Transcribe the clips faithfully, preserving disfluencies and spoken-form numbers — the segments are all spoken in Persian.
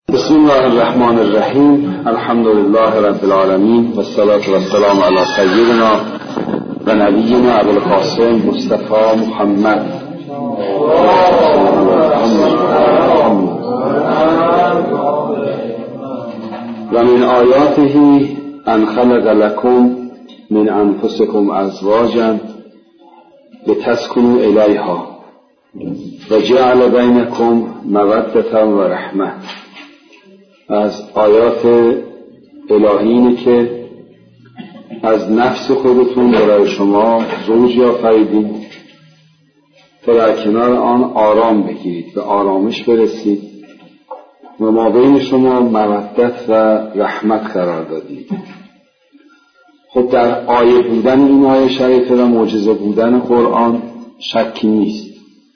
بسم الله الرحمن الرحیم. الحمد لله رب العالمین و الصلاة و السلام علی سیدنا و نبینا ابوالقاسم مصطفی محمد و من آیاته ان خلق لکم من انفسکم ازواجا لتسکنوا الیها و جعل بینکم مودة و رحمه. از آیات الهی اینه که از نفس خودتون برای شما زوج آفریدید تا در کنار آن آرام بگیرید، به آرامش برسید و ما بین شما مودت و رحمت قرار دادید. خب در آیه بودن این آیه شریفه و معجزه بودن قرآن شکی نیست،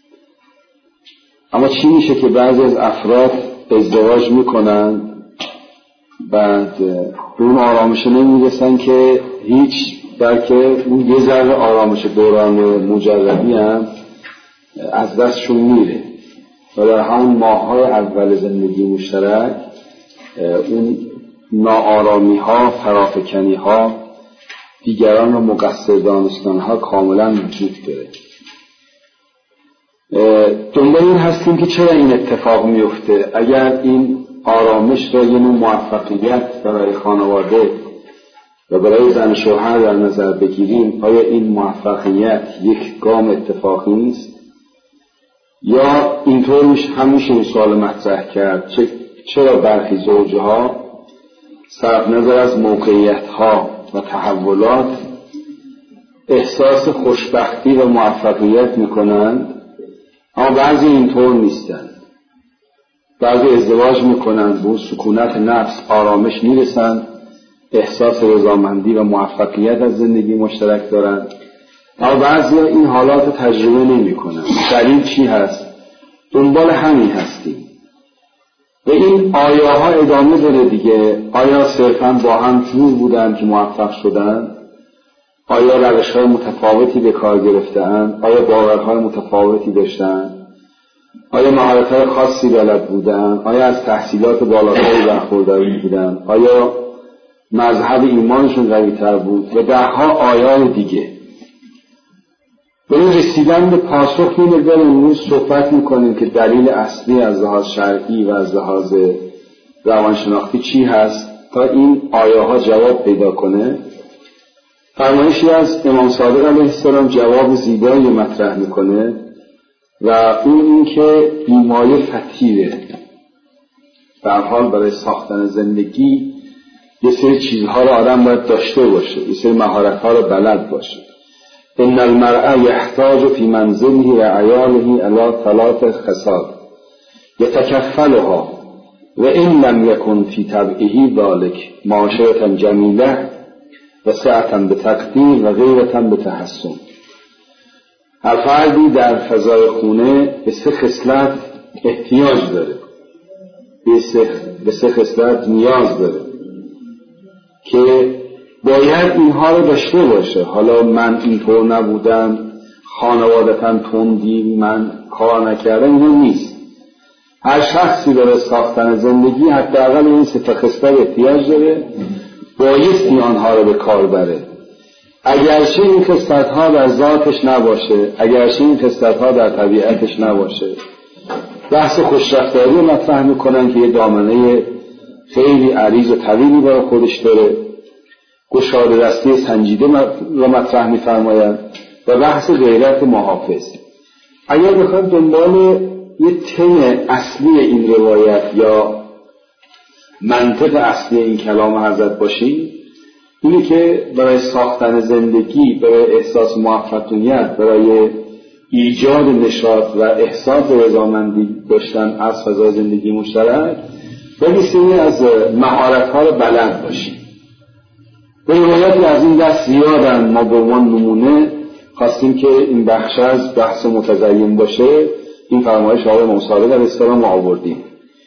اما چی میشه که بعضی از افراد ازدواج میکنن بعد اون آرامش نمیرسن که هیچ، بلکه اون یه ذره آرامش دوران مجردی هم از دستشون میره و در همون ماه‌های اول زندگی مشترک اون ناآرامی ها، فرافکنی ها، دیگران رو مقصر دانستن ها کاملا وجود داره. دنبال این هستیم که چرا این اتفاق میفته. اگر این آرامش را یه نوع موفقیت برای خانواده و برای زن شوهر در نظر بگیریم، آیا این موفقیت یک گام اتفاقی نیست؟ یا اینطور میشه هم میشه این سوال مطرح کرد چرا برخی زوجها صرف نظر از موقعیت ها و تحولات احساس خوشبختی و موفقیت میکنند اما بعضی اینطور نیستن. بعضی ازدواج میکنن، به اون سکونت نفس، آرامش میرسن، احساس رضامندی و موفقیت از زندگی مشترک دارن، اما بعضی این حالات تجربه نمیکنن. دلیل چی هست؟ دنبال همین هستیم و این آیه ها ادامه داره دیگه. آیا صرفا با هم جور بودن که موفق شدن؟ آیا روش های متفاوتی به کار گرفتن؟ آیا باورهای متفاوتی داشتن؟ آیا مهارت‌های خاصی بلد بودن؟ آیا از تحصیلات بالاتری برخوردار بودن؟ آیا مذهب ایمانشون قوی‌تر بود؟ و ده‌ها آیات دیگه. به این رسیدن به پاسخ این مقدار امروز صحبت می‌کنیم که دلیل اصلی از لحاظ شرعی و از لحاظ روانشناختی چی هست تا این آیه‌ها جواب پیدا کنه. فرمایشی از امام صادق علیه السلام جواب زیبایی مطرح میکنه و اون این که بیمایه فتیره. در حال برای ساختن زندگی یه سری چیزها رو آدم باید داشته باشه، یه سری مهارت‌ها رو بلد باشه. ان المرء یحتاج فی منزله و عیاله الی ثلاث خصال یتکفلها و ان لم یکن فی طبعه ذلک معاشرة جمیله و سعتن به تقدیر و غیرتن به تحسن. هر فردی در فضای خونه به سه خصلت احتیاج داره، به سه, به سه خصلت نیاز داره که باید اینها رو داشته باشه. حالا من اینطور نبودم، خانوادتاً تندی، من کار نکردم، اینو نیست. هر شخصی برای ساختن زندگی حداقل این سه تا خصلت احتیاج داره، بایستی آنها رو به کار بره. اگرچه این خصلت‌ها در ذاتش نباشه، اگرچه این خصلت‌ها در طبیعتش نباشه. بحث خوشرفتاری رو مطرح میکنن که یه دامنه خیلی عریض و طویلی برای خودش داره، گشاده دستی سنجیده رو مطرح میفرماید و بحث غیرت محافظ. اگر بخوایم دنبال یه تم اصلی این روایت یا منطق اصلی این کلام حضرت باشیم، اینی که برای ساختن زندگی، برای احساس موفقیت، برای ایجاد نشاط و احساس رضامندی داشتن از فضای زندگی مشترک بایستی از مهارت‌ها رو بلد باشیم. روایاتی از این دست زیادن. ما به عنوان نمونه خواستیم که این بخش از بحث متزین باشه، این فرمایش آقای امام صادق علیه السلام آوردیم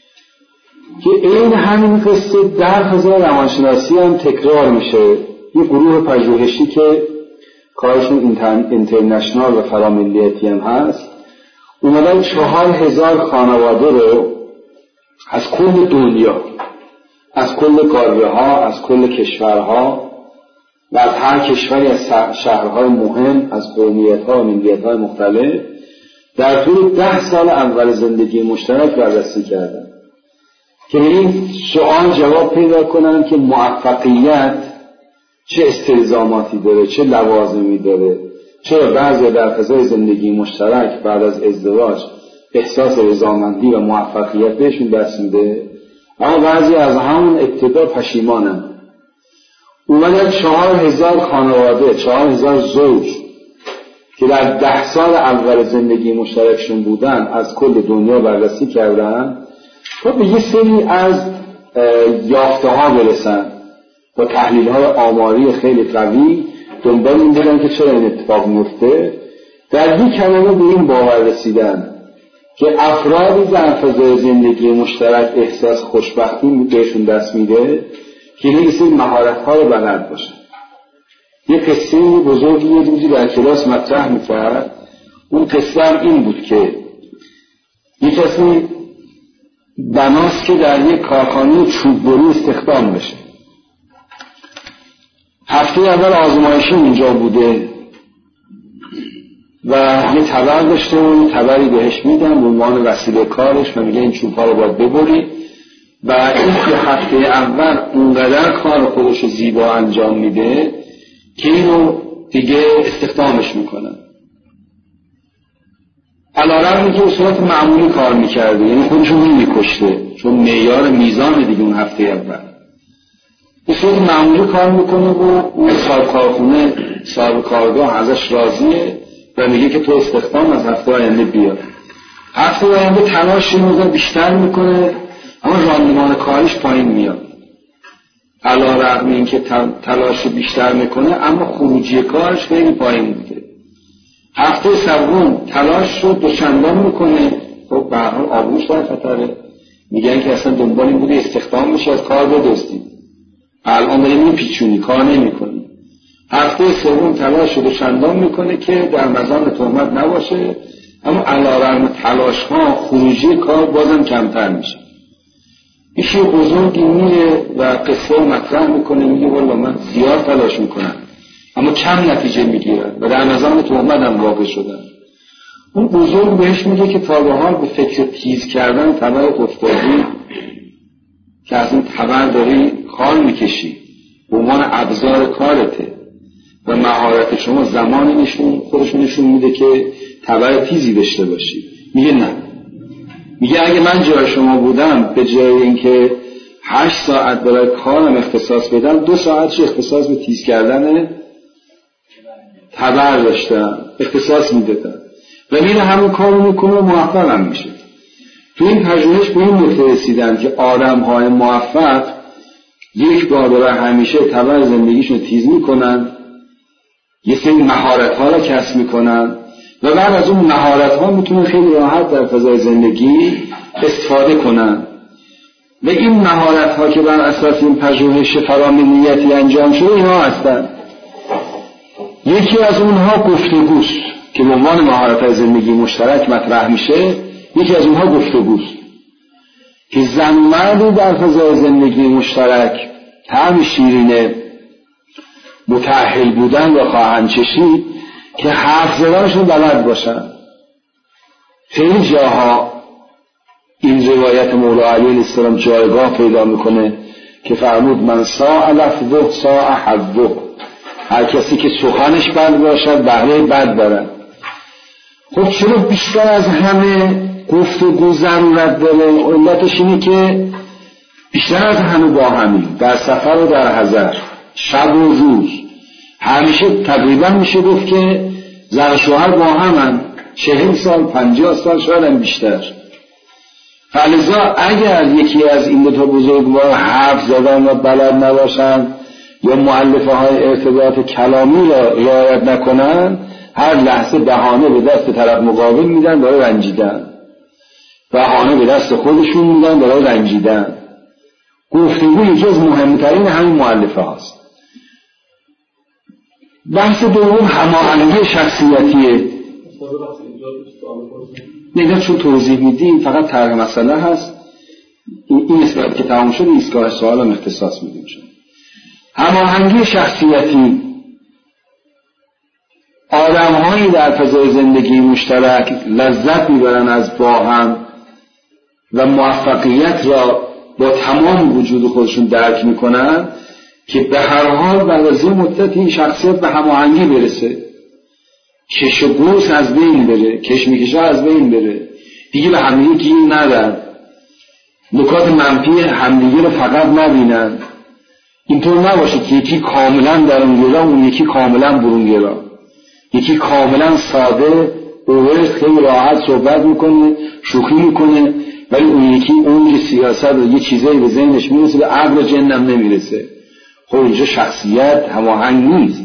که این همین قصه در فضای روانشناسی هم تکرار میشه. یه گروه پژوهشی که کارشون اینترنشنال و فراملیتی هم هست، اومدن چهار هزار خانواده رو از کل دنیا، از کل قاره ها، از کل کشورها و از هر کشوری از شهرهای مهم، از قومیت ها و ملیت های مختلف در طول ده سال اول زندگی مشترک بررسی کردن که به این سوال جواب پیدا کنن که موفقیت چه استلزاماتی داره، چه لوازمی داره. چرا بعضی در فضای زندگی مشترک بعد از ازدواج احساس رضامندی و موفقیت بهشون دست میده، اما بعضی از همون ابتدا پشیمانن. اومدن چهار هزار خانواده، چهار هزار زوج که در ده سال اول زندگی مشترکشون بودن از کل دنیا بررسی کردن تا به یه سری از یافته ها برسن. با تحلیل های آماری خیلی قوی دنبال این بودن که چرا این اتفاق میفته. در یک کلمه به این باور رسیدن که افرادی در فضای زندگی مشترک احساس خوشبختی بهشون دست میده که یه سری مهارت‌ها رو بلد باشن. یه قصه بزرگی یه روزی در کلاس مطرح میکرد. اون قصه هم این بود که یه کسی بناست که در یک کارخانه چوببری استخدام بشه. هفته اول آزمایشی اونجا بوده و یه تبر داشته و یه تبری بهش میدن به عنوان وسیله کارش و میگه این چوب‌ها رو باید ببری و این که هفته اول اونقدر کار خودش زیبا انجام میده که اینو دیگه استخدامش میکنن. علیرغم که به صورت معمولی کار میکرده، یعنی خودشو نمیکشته چون معیار میزان دیگه اون هفته اول به صورت معمولی کار میکنه و اون صاحب کارخونه، صاحب کارگاه ازش راضیه و میگه که تو استخدام از هفته آینده بیا. هفته آینده تلاش میکنه بیشتر میکنه اما راندمان کاریش پایین میاد. علیرغم اینکه تلاش بیشتر میکنه اما خروجی کارش خیلی پایین بوده. هفته سوم تلاش رو دوچندان میکنه، خب به هر حال آبروش در خطره. میگن که اصلا دنبال این بوده استخدام میشه از کار بدزدی، الان داری میپیچونی کار نمیکنی. هفته سوم تلاش رو دوچندان میکنه که در مزان تهمت نباشه، اما علیرغم تلاش ها خروجی کار بازم کمتر میشه. ایشی بزرگی میره و قصه مطرح میکنه، میگه والا من زیاد تلاش میکنم اما کم نتیجه میگیرن و در نظام تهمت هم واقع شدن. اون بزرگ بهش میگه که تا به حال به فکر تیز کردن تبر افتادی که از این تبر داری کار میکشی به عنوان ابزار کارته و مهارت شما زمانی نشون خودشون نشون میده که تبر تیزی داشته باشی. میگه نه، میگه اگه من جای شما بودم به جای اینکه هشت ساعت برای کارم اختصاص بدم دو ساعتش اختصاص به تیز کردن تبر داشتم، اختصاص میدادم و میره همون کارو میکنه و موفق هم میشه. تو این پژوهش به این نکته رسیدن که آدم‌های موفق یک بار برای همیشه تبر زندگیشون تیز میکنن، یه سری مهارت‌ها رو کسب میکنن و بعد از اون مهارت‌ها میتونن خیلی راحت در فضای زندگی استفاده کنن. و این مهارت‌ها که بر اساس این پژوهش فرامینیتی انجام شده اینا هستن. یکی از اونها گفتگوست که به عنوان مهارت زندگی مشترک مطرح میشه. یکی از اونها گفتگوست که زن مردی در فضای زندگی مشترک طعم شیرین متأهل بودن و خواهند چشید که حرف زدنشون بلد باشن. خیلی جاها این روایت مولا علی علیه السلام جایگاه پیدا میکنه که فرمود من ساء لفظه ساء حظه، هر کسی که سخنش بد باشد بهره بد دارد. خب چرا بیشتر از همه گفتگو ضرورت داره؟ علتش اینه که بیشتر از همه با همین در سفر و در حضر، شب و روز، همیشه تقریبا میشه گفت که زن و شوهر با همن، چهل سال پنجاه سال شاید هم بیشتر. فلذا اگر یکی از این دو تا بزرگوار حرف زدن و بلد نباشن یا مؤلفه های ارتباط کلامی را رعایت نکنن، هر لحظه بهانه به دست طرف مقابل میدن برای رنجیدن، بهانه به دست خودشون میدن برای رنجیدن. گفتگو یکی از مهمترین همین مؤلفه هاست. بحث دوم هماهنگی شخصیتیه. نگاه چون توضیح میدیم فقط طرح مسئله هست، این اسمت که تمام شد ایستگاه سوال هم اختصاص میدیم شد. هماهنگی شخصیتی، آدم هایی در فضای زندگی مشترک لذت میبرن از با هم و موفقیت را با تمام وجود خودشون درک میکنن که به هر حال بعد از این مدت این شخصیت به هماهنگی برسه، کش و گوس از بین بره، کشمکش ها از بین بره، دیگه به همدیگه گیر ندن، نکات منفی همدیگه رو فقط نبینن. اینطور نباشه که یکی کاملا درونگرا اون یکی کاملا برونگرا، یکی کاملا ساده اوورد خیلی راحت صحبت میکنه، شوخی میکنه، ولی اون یکی اون سیاست و یه چیزایی به ذهنش میرسه به عقل جنم نمیرسه. خب اینجا شخصیت هماهنگ نیست.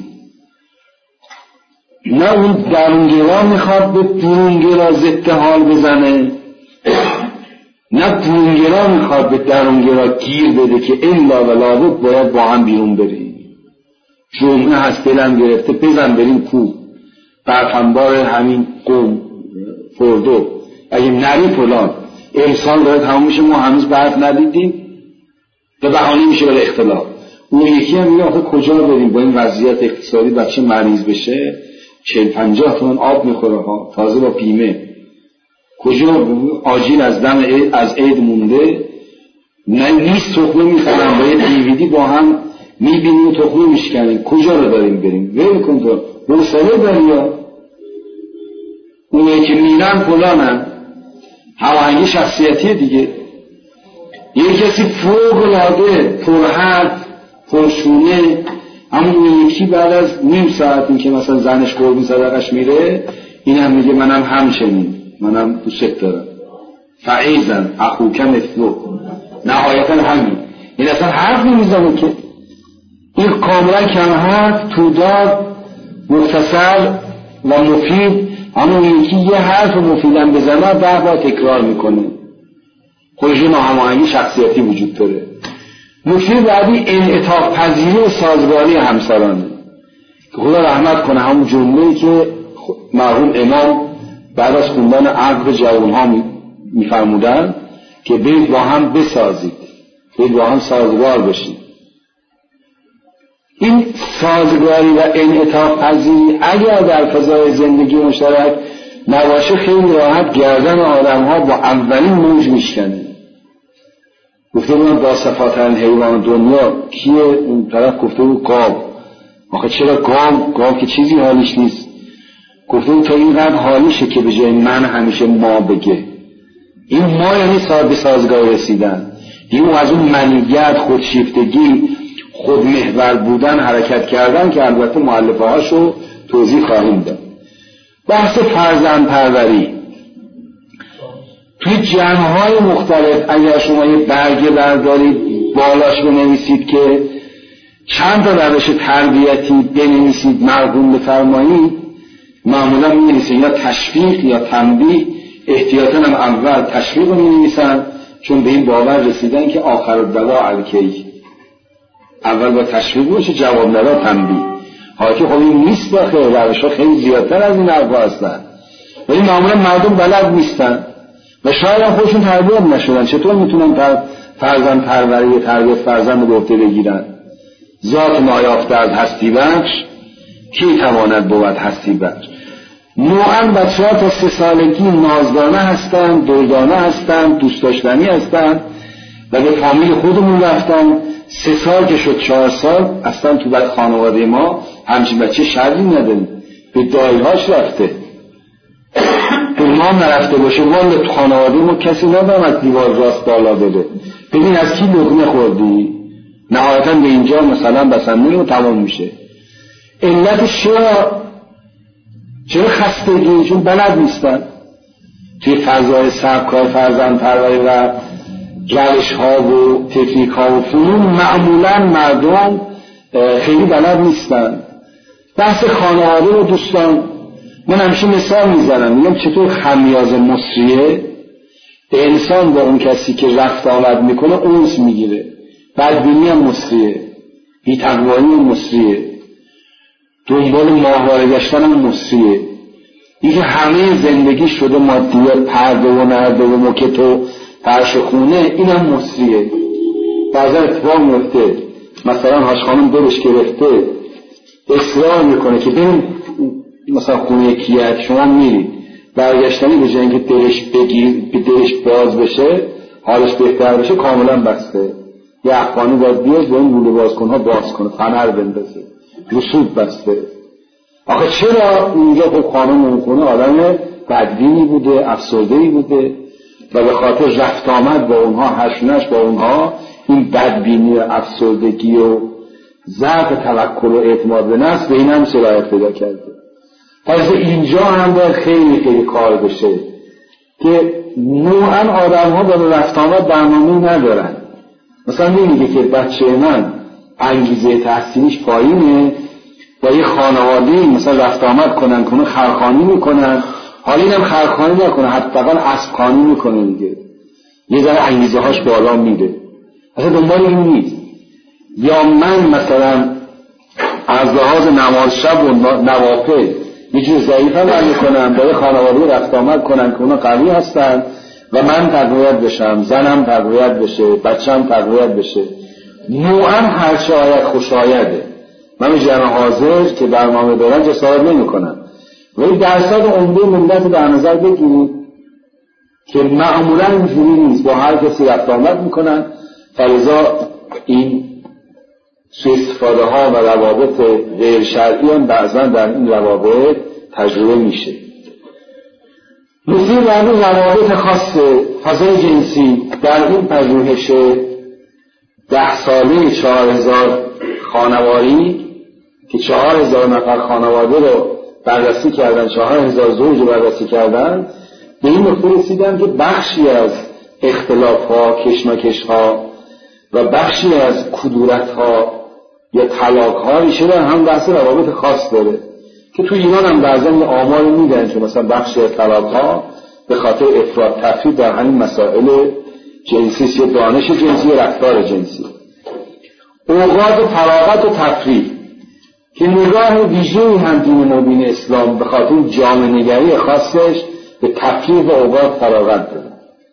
نه اون درونگرا میخواد به برونگرا ضد حال بزنه، نه برونگرا میخواد به درونگرا گیر بده که الا و لابد باید با هم بیرون بریم. جمعه هست دلم گرفته بزن بریم کو برفنبار همین قوم فردو، اگه نری فلان امسال داره تمام میشه ما هنوز برف ندیدیم به بهانه میشه برای اختلاف. اون یکی هم میگه آخه کجا بریم با این وضعیت اقتصادی بچه مریض بشه چهل پنجاه تومن آب میخوره ها تازه با بیمه، کجا آجیل از دم عید از عید مونده نه نیست تخمه میخورن با یه دیویدی با هم میبینیم تخمه میشکنیم، کجا رو داریم بریم؟ ویل کن تو روساله داری یا اونه که میرن فلانن. هماهنگی شخصیتی دیگه. یه کسی فوق العاده پرحرف پرشونه، اما اون یکی بعد از نیم ساعت این که مثلا زنش قربون صدقش میره این هم میگه منم همچنین، منم دوست دارم، فعیزن اخوک مثلو، نهایتا همین. این اصلا حرف نمیزنه که این کاملا کم حرف تودار مختصر و مفید، اما اون یکی یه حرف مفیدم بزنه ده بار تکرار میکنه. خودشون هماهنگی شخصیتی وجود داره. نکته بعدی انعطاف پذیری و سازگاری همسرانه که خدا رحمت کنه همون جمله‌ای که مرحوم امام بعد از خوندن عقد جوانها میفرمودن که برید با هم بسازید، برید با هم سازگار بشید. این سازگاری و انعطاف پذیری اگر در فضای زندگی مشترک نباشه خیلی راحت گردن آدم‌ها با اولین موج میشکنه. گفته بودن با صفاترین حیوان دنیا کیه؟ اون طرف گفته بود گاو. آخه چرا گاو؟ گاو که چیزی حالیش نیست. گفته بود تا اینقدر حالیشه که به جای من همیشه ما بگه. این ما یعنی به سازگار رسیدن. این از اون منیت، خودشیفتگی، خودمحور بودن حرکت کردن که البته مؤلفه هاشو توضیح خواهیم داد. بحث فرزند پروری توی جمع‌های مختلف اگر شما یه برگه بردارید بالاش بنویسید که چند تا روش تربیتی بنویسید مرغوم بفرمایید، معمولا می‌نویسن یا تشویق یا تنبیه، احتیاطاً هم اول تشویق رو می‌نویسن چون به این باور رسیدن که آخر الدوا الکی، اول با تشویق باشه جواب نداد تنبیه. حالا که خب این نیست، داخل روش‌ها خیلی زیادتر از این حرفا هستن ولی معمولا مردم بلد نیستن و شاید هم خودشون تربیت نشدن. چطور میتونن فرزند پروری تربیت فرزند رو به عهده بگیرن؟ ذات نایافته از هستی بخش کی تواند بود هستی بخش. نوعا بچه ها تا سه سالگی نازدانه هستن، دلدانه هستن، دوست داشتنی هستن و به فامیل خودمون رفتن. سه سال که شد چهار سال اصلا تو بعد خانواده ما همچین بچه شرطی نداریم، به دایهاش رفته. ما نرفته باشه والا تو خانواده ما کسی ندارم از دیوار راست بالا بده ببین از کی لقمه خوردی، نهایتا به اینجا مثلا بسنده و تمام میشه. علتش چرا؟ چرا خستگی؟ چون بلد نیستن توی فضای سبکای فرزند پروری و روش ها و تکنیک ها و فنون معمولا مردم خیلی بلد نیستن. بحث خانواده و دوستان، من همیشه مثال میزنم میگم چطور خمیاز مصریه به انسان با اون کسی که رفت آمد میکنه اونس میگیره، بدبینی هم مصریه، بی‌تقوایی هم مصریه، دنبال ماهواره گشتن هم مصریه. این که همه زندگی شده مادیات، پرده و نرده و موکت و فرش خونه اینم مصریه. بعضا اتفاق میفته مثلا هاش خانم دلش گرفته اصرار میکنه که بریم مثلا خونه کیت، شما میرید برگشتنی به جای اینکه دلش بگیر به دلش باز بشه حالش بهتر بشه کاملا بسته. یه افغانی باید بیاد به اون لوله بازکنها باز کنه، فنر بندازه، رسوب بسته. آخه چرا؟ اینجا خب خانم اون خونه آدم بدبینی بوده، افسرده‌ای بوده و به خاطر رفت آمد با اونها، هشونش با اونها، این بدبینی و افسردگی و ضعف توکل و اعتماد به نفس به این هم سرایت پیدا کرده. پس اینجا هم باید خیلی خیلی کار بشه که نوعا آدم ها با رفت آمد برنامه‌ای ندارن. مثلا نمیگه که بچه من انگیزه تحصیلیش پایینه و یه خانواده‌ای مثلا رفت آمد کنن کنه خرخانی میکنن، حالا اینم خرخانی نکنه حداقل اسبخوانی میکنه دیگه، یه ذره انگیزه هاش بالا میره. اصلا دنبال این نیست. یا من مثلا از لحاظ نماز شب و نوافل یه جور ضعیف عمل میکنم، با یه خانواده رفت آمد کنن که اونا قوی هستن و من تقویت بشم، زنم تقویت بشه، بچم تقویت بشه. نوعا هرچه آید خوشایده. من به جمع حاضر که برنامه دارن جسارت نمی کنم، ولی درصد عمده ملت در نظر بگیرید که معمولا اینجوری نیست، با هر کسی رفت آمد میکنن. فلذا این سوء استفاده ها و روابط غیر شرعی هم بعضا در این روابط تجربه میشه. مثل در این روابط خاص فضای جنسی در این پژوهش ده ساله چهار هزار خانواری که چهار هزار نفر خانواده رو بررسی کردن، چهار هزار زوج رو بررسی کردن، به این نقطه رسیدن که بخشی از اختلاف ها، کشمکش ها و بخشی از کدورت ها یا طلاق ها ریشه در هم بحث روابط خاص داره که تو ایران هم بعضا یه آمار میدن که مثلا بخشی از طلاق ها به خاطر افراط تفرید در همین مسائل جنسی یا دانش جنسی یا رفتار جنسی. اوقات فراغت و تفرید که نگاه ویژه‌ای هم دین مبین اسلام به خاطر جامعه نگری خاصش به تفرید و اوقات فراغت داره.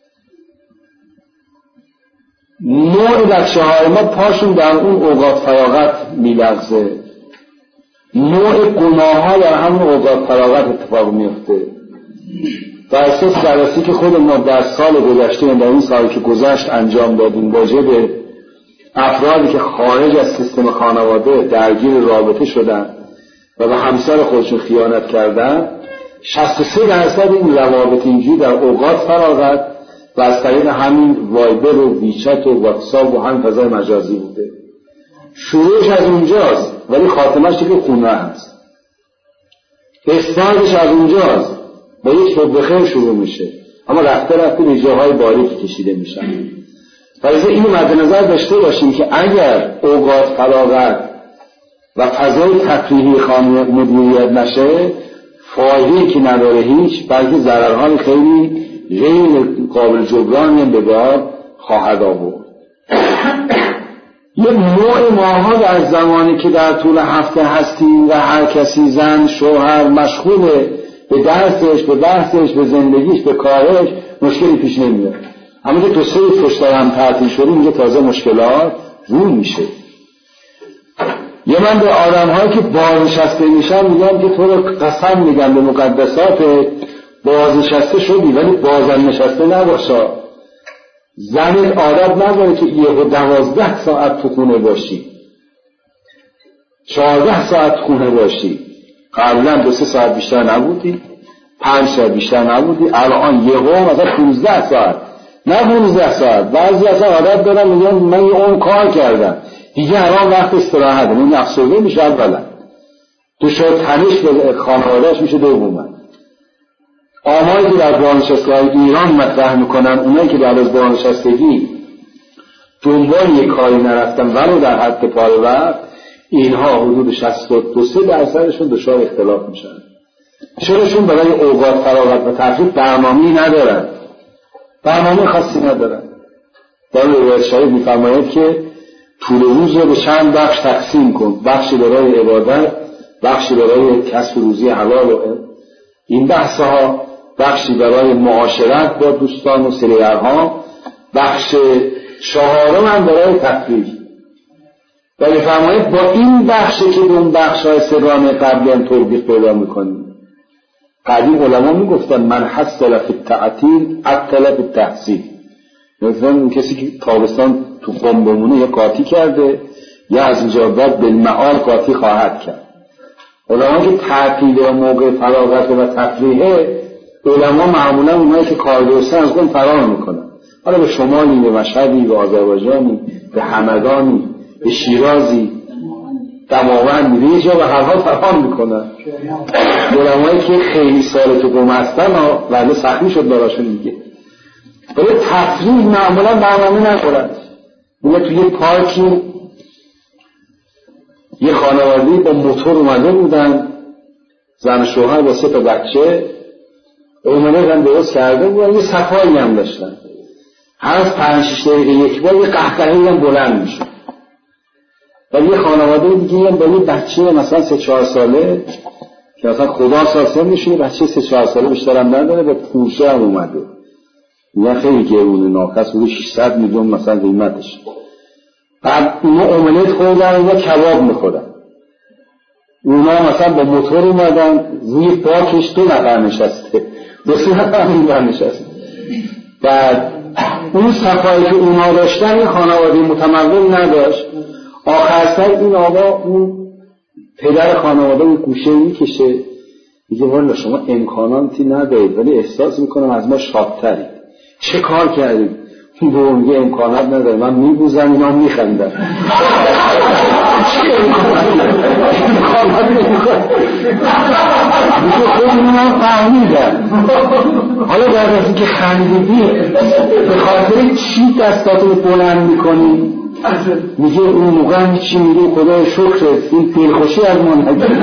نوع بچه های ما پاشون در اون اوقات فراغت میلغزه، نوع گناه ها در همون اوقات فراغت اتفاق میفته. در اساس بررسی که خود ما در سال گذشته در این سالی که گذشت انجام دادیم راجع به افرادی که خارج از سیستم خانواده درگیر رابطه شدن و به همسر خودشون خیانت کردن، شصت و سه درصد این روابط اینجوری در اوقات فراغت و از طریق همین وایبر و ویچت و واتساپ و همین فضای مجازی بوده. شروعش از اونجاست ولی خاتمش که خونه هست. استارتش از اونجاست، با یک صبح بخیر شروع میشه، اما رفته رفته به جاهای باریکی کشیده میشن. پس اینو مد نظر داشته باشیم که اگر اوقات فراغت و فضای تفریحی خانه مدیریت نشه، فایده‌ای که نداره هیچ، بلکه ضررهای خیلی غیر قابل جبرانی هم به بار خواهد آورد. یه نوع ماها در زمانی که در طول هفته هستیم و هر کسی زن شوهر مشغوله به درسش، به بحثش، به زندگیش، به کارش، مشکلی پیش نمیاد. اما که دو سه پشت هم تعطیل شده اینجا تازه مشکلات رو میشه. یه من به آدم هایی که بازنشسته میشن میگم که تو رو قسم میگم به مقدسات بازنشسته شدی ولی بازنشسته نباشا. زنت عادت نداره که یه و دوازده ساعت تو خونه باشی، چهارده ساعت خونه باشی. قبلا دو سه ساعت بیشتر نبودی، پنج ساعت بیشتر نبودی، الان یه و مثلا پونزده ساعت، نه پونزده ساعت. بعضی اصلا عادت دارن میگن من یه اون کار کردم دیگه الان وقت استراحت، اون افسرده میشه. اولا دوچار تنش به خانواده‌اش میشه. دوما آماری که در بازنشستگی‌های ایران مطرح میکنن، اونایی که بعد از بازنشستگی دنبال یک کاری نرفتن ولو در حد پاره وقت، اینها حدود شصت و دو درصدشون دچار اختلاف میشن. چراشون برای اوقات فراغت و تفریح برنامه‌ای ندارن، برنامه خاصی ندارن. در روایت شریف میفرماید که طول روز رو به چند بخش تقسیم کن، بخشی برای عبادت، بخشی برای کسب روزی حلال و این بحث ها، بخشی برای معاشرت با دوستان و سریرها بخش چهارم هم برای تفریح. و بفرمایید با این بخشی که اون بخش های سگانه قبلی هم توضیح پیدا میکنیم. قدیم علما میگفتن من حصل فی التعطیل عطل فی التحصیل. مثلا اون کسی که تابستان تو قم بمونه یا قاطی کرده یا از اینجا بعد بالمعال قاطی خواهد کرد. علما که تعطیل و موقع فراغت و تفریحه، علما معمولا اونایی که کار درستن از اون فرار میکنن. حالا به شمالی، به مشهدی، به آذربایجانی، به همدانی، به شیرازی، دماوند، به یه جا به هر حال فرار میکنن. علمایی که خیلی سال تو قم هستن ولی سخمی شد براشون میگه برای تفریح معمولا برنامه نخورن. اونا تو یه پارکی یه خانواده‌ای با موتور اومده بودن، زن شوهر با سه تا بچه اومده هم درست کرده بودن، یه صفایی هم داشتن. هر از پنج شش دقیقه یک بار یه قهقهه‌ای هم بلند میشه. ولی یه خانواده دیگه هم با یه بچه مثلا سه چهار ساله که مثلا خدا ساسه میشه، بچه سه چهار ساله بیشتر هم نداره، با پوشه هم اومده. میگن خیلی گرونه، ناقص بوده ششصد میلیون مثلا قیمتش. بعد اونا اوملت خوردن، اونا کباب میخورن. اونا مثلا با موتور اومدن، روی پاکش دو نفر نشسته، دو سه نفر اینور نشسته. بعد اون صفایی که اونا داشتن این خانواده متمول نداشت. آخر سر این آقا اون پدر خانواده اون گوشه میکشه، میگه والا شما امکاناتی ندارید ولی احساس میکنم از ما شادترید. چه کار کردید؟ این میگه امکانات نداره، من میبوزم اینا میخندن. چه امکانات نمیکنه؟ میگه خود من فهمیدم. حالا بعد از اینکه خندیدی به خاطر چی دستاتو بلند میکنی؟ میگه اون موقع هم چی میگه خدا شکرت این دلخوشی از ما نگید.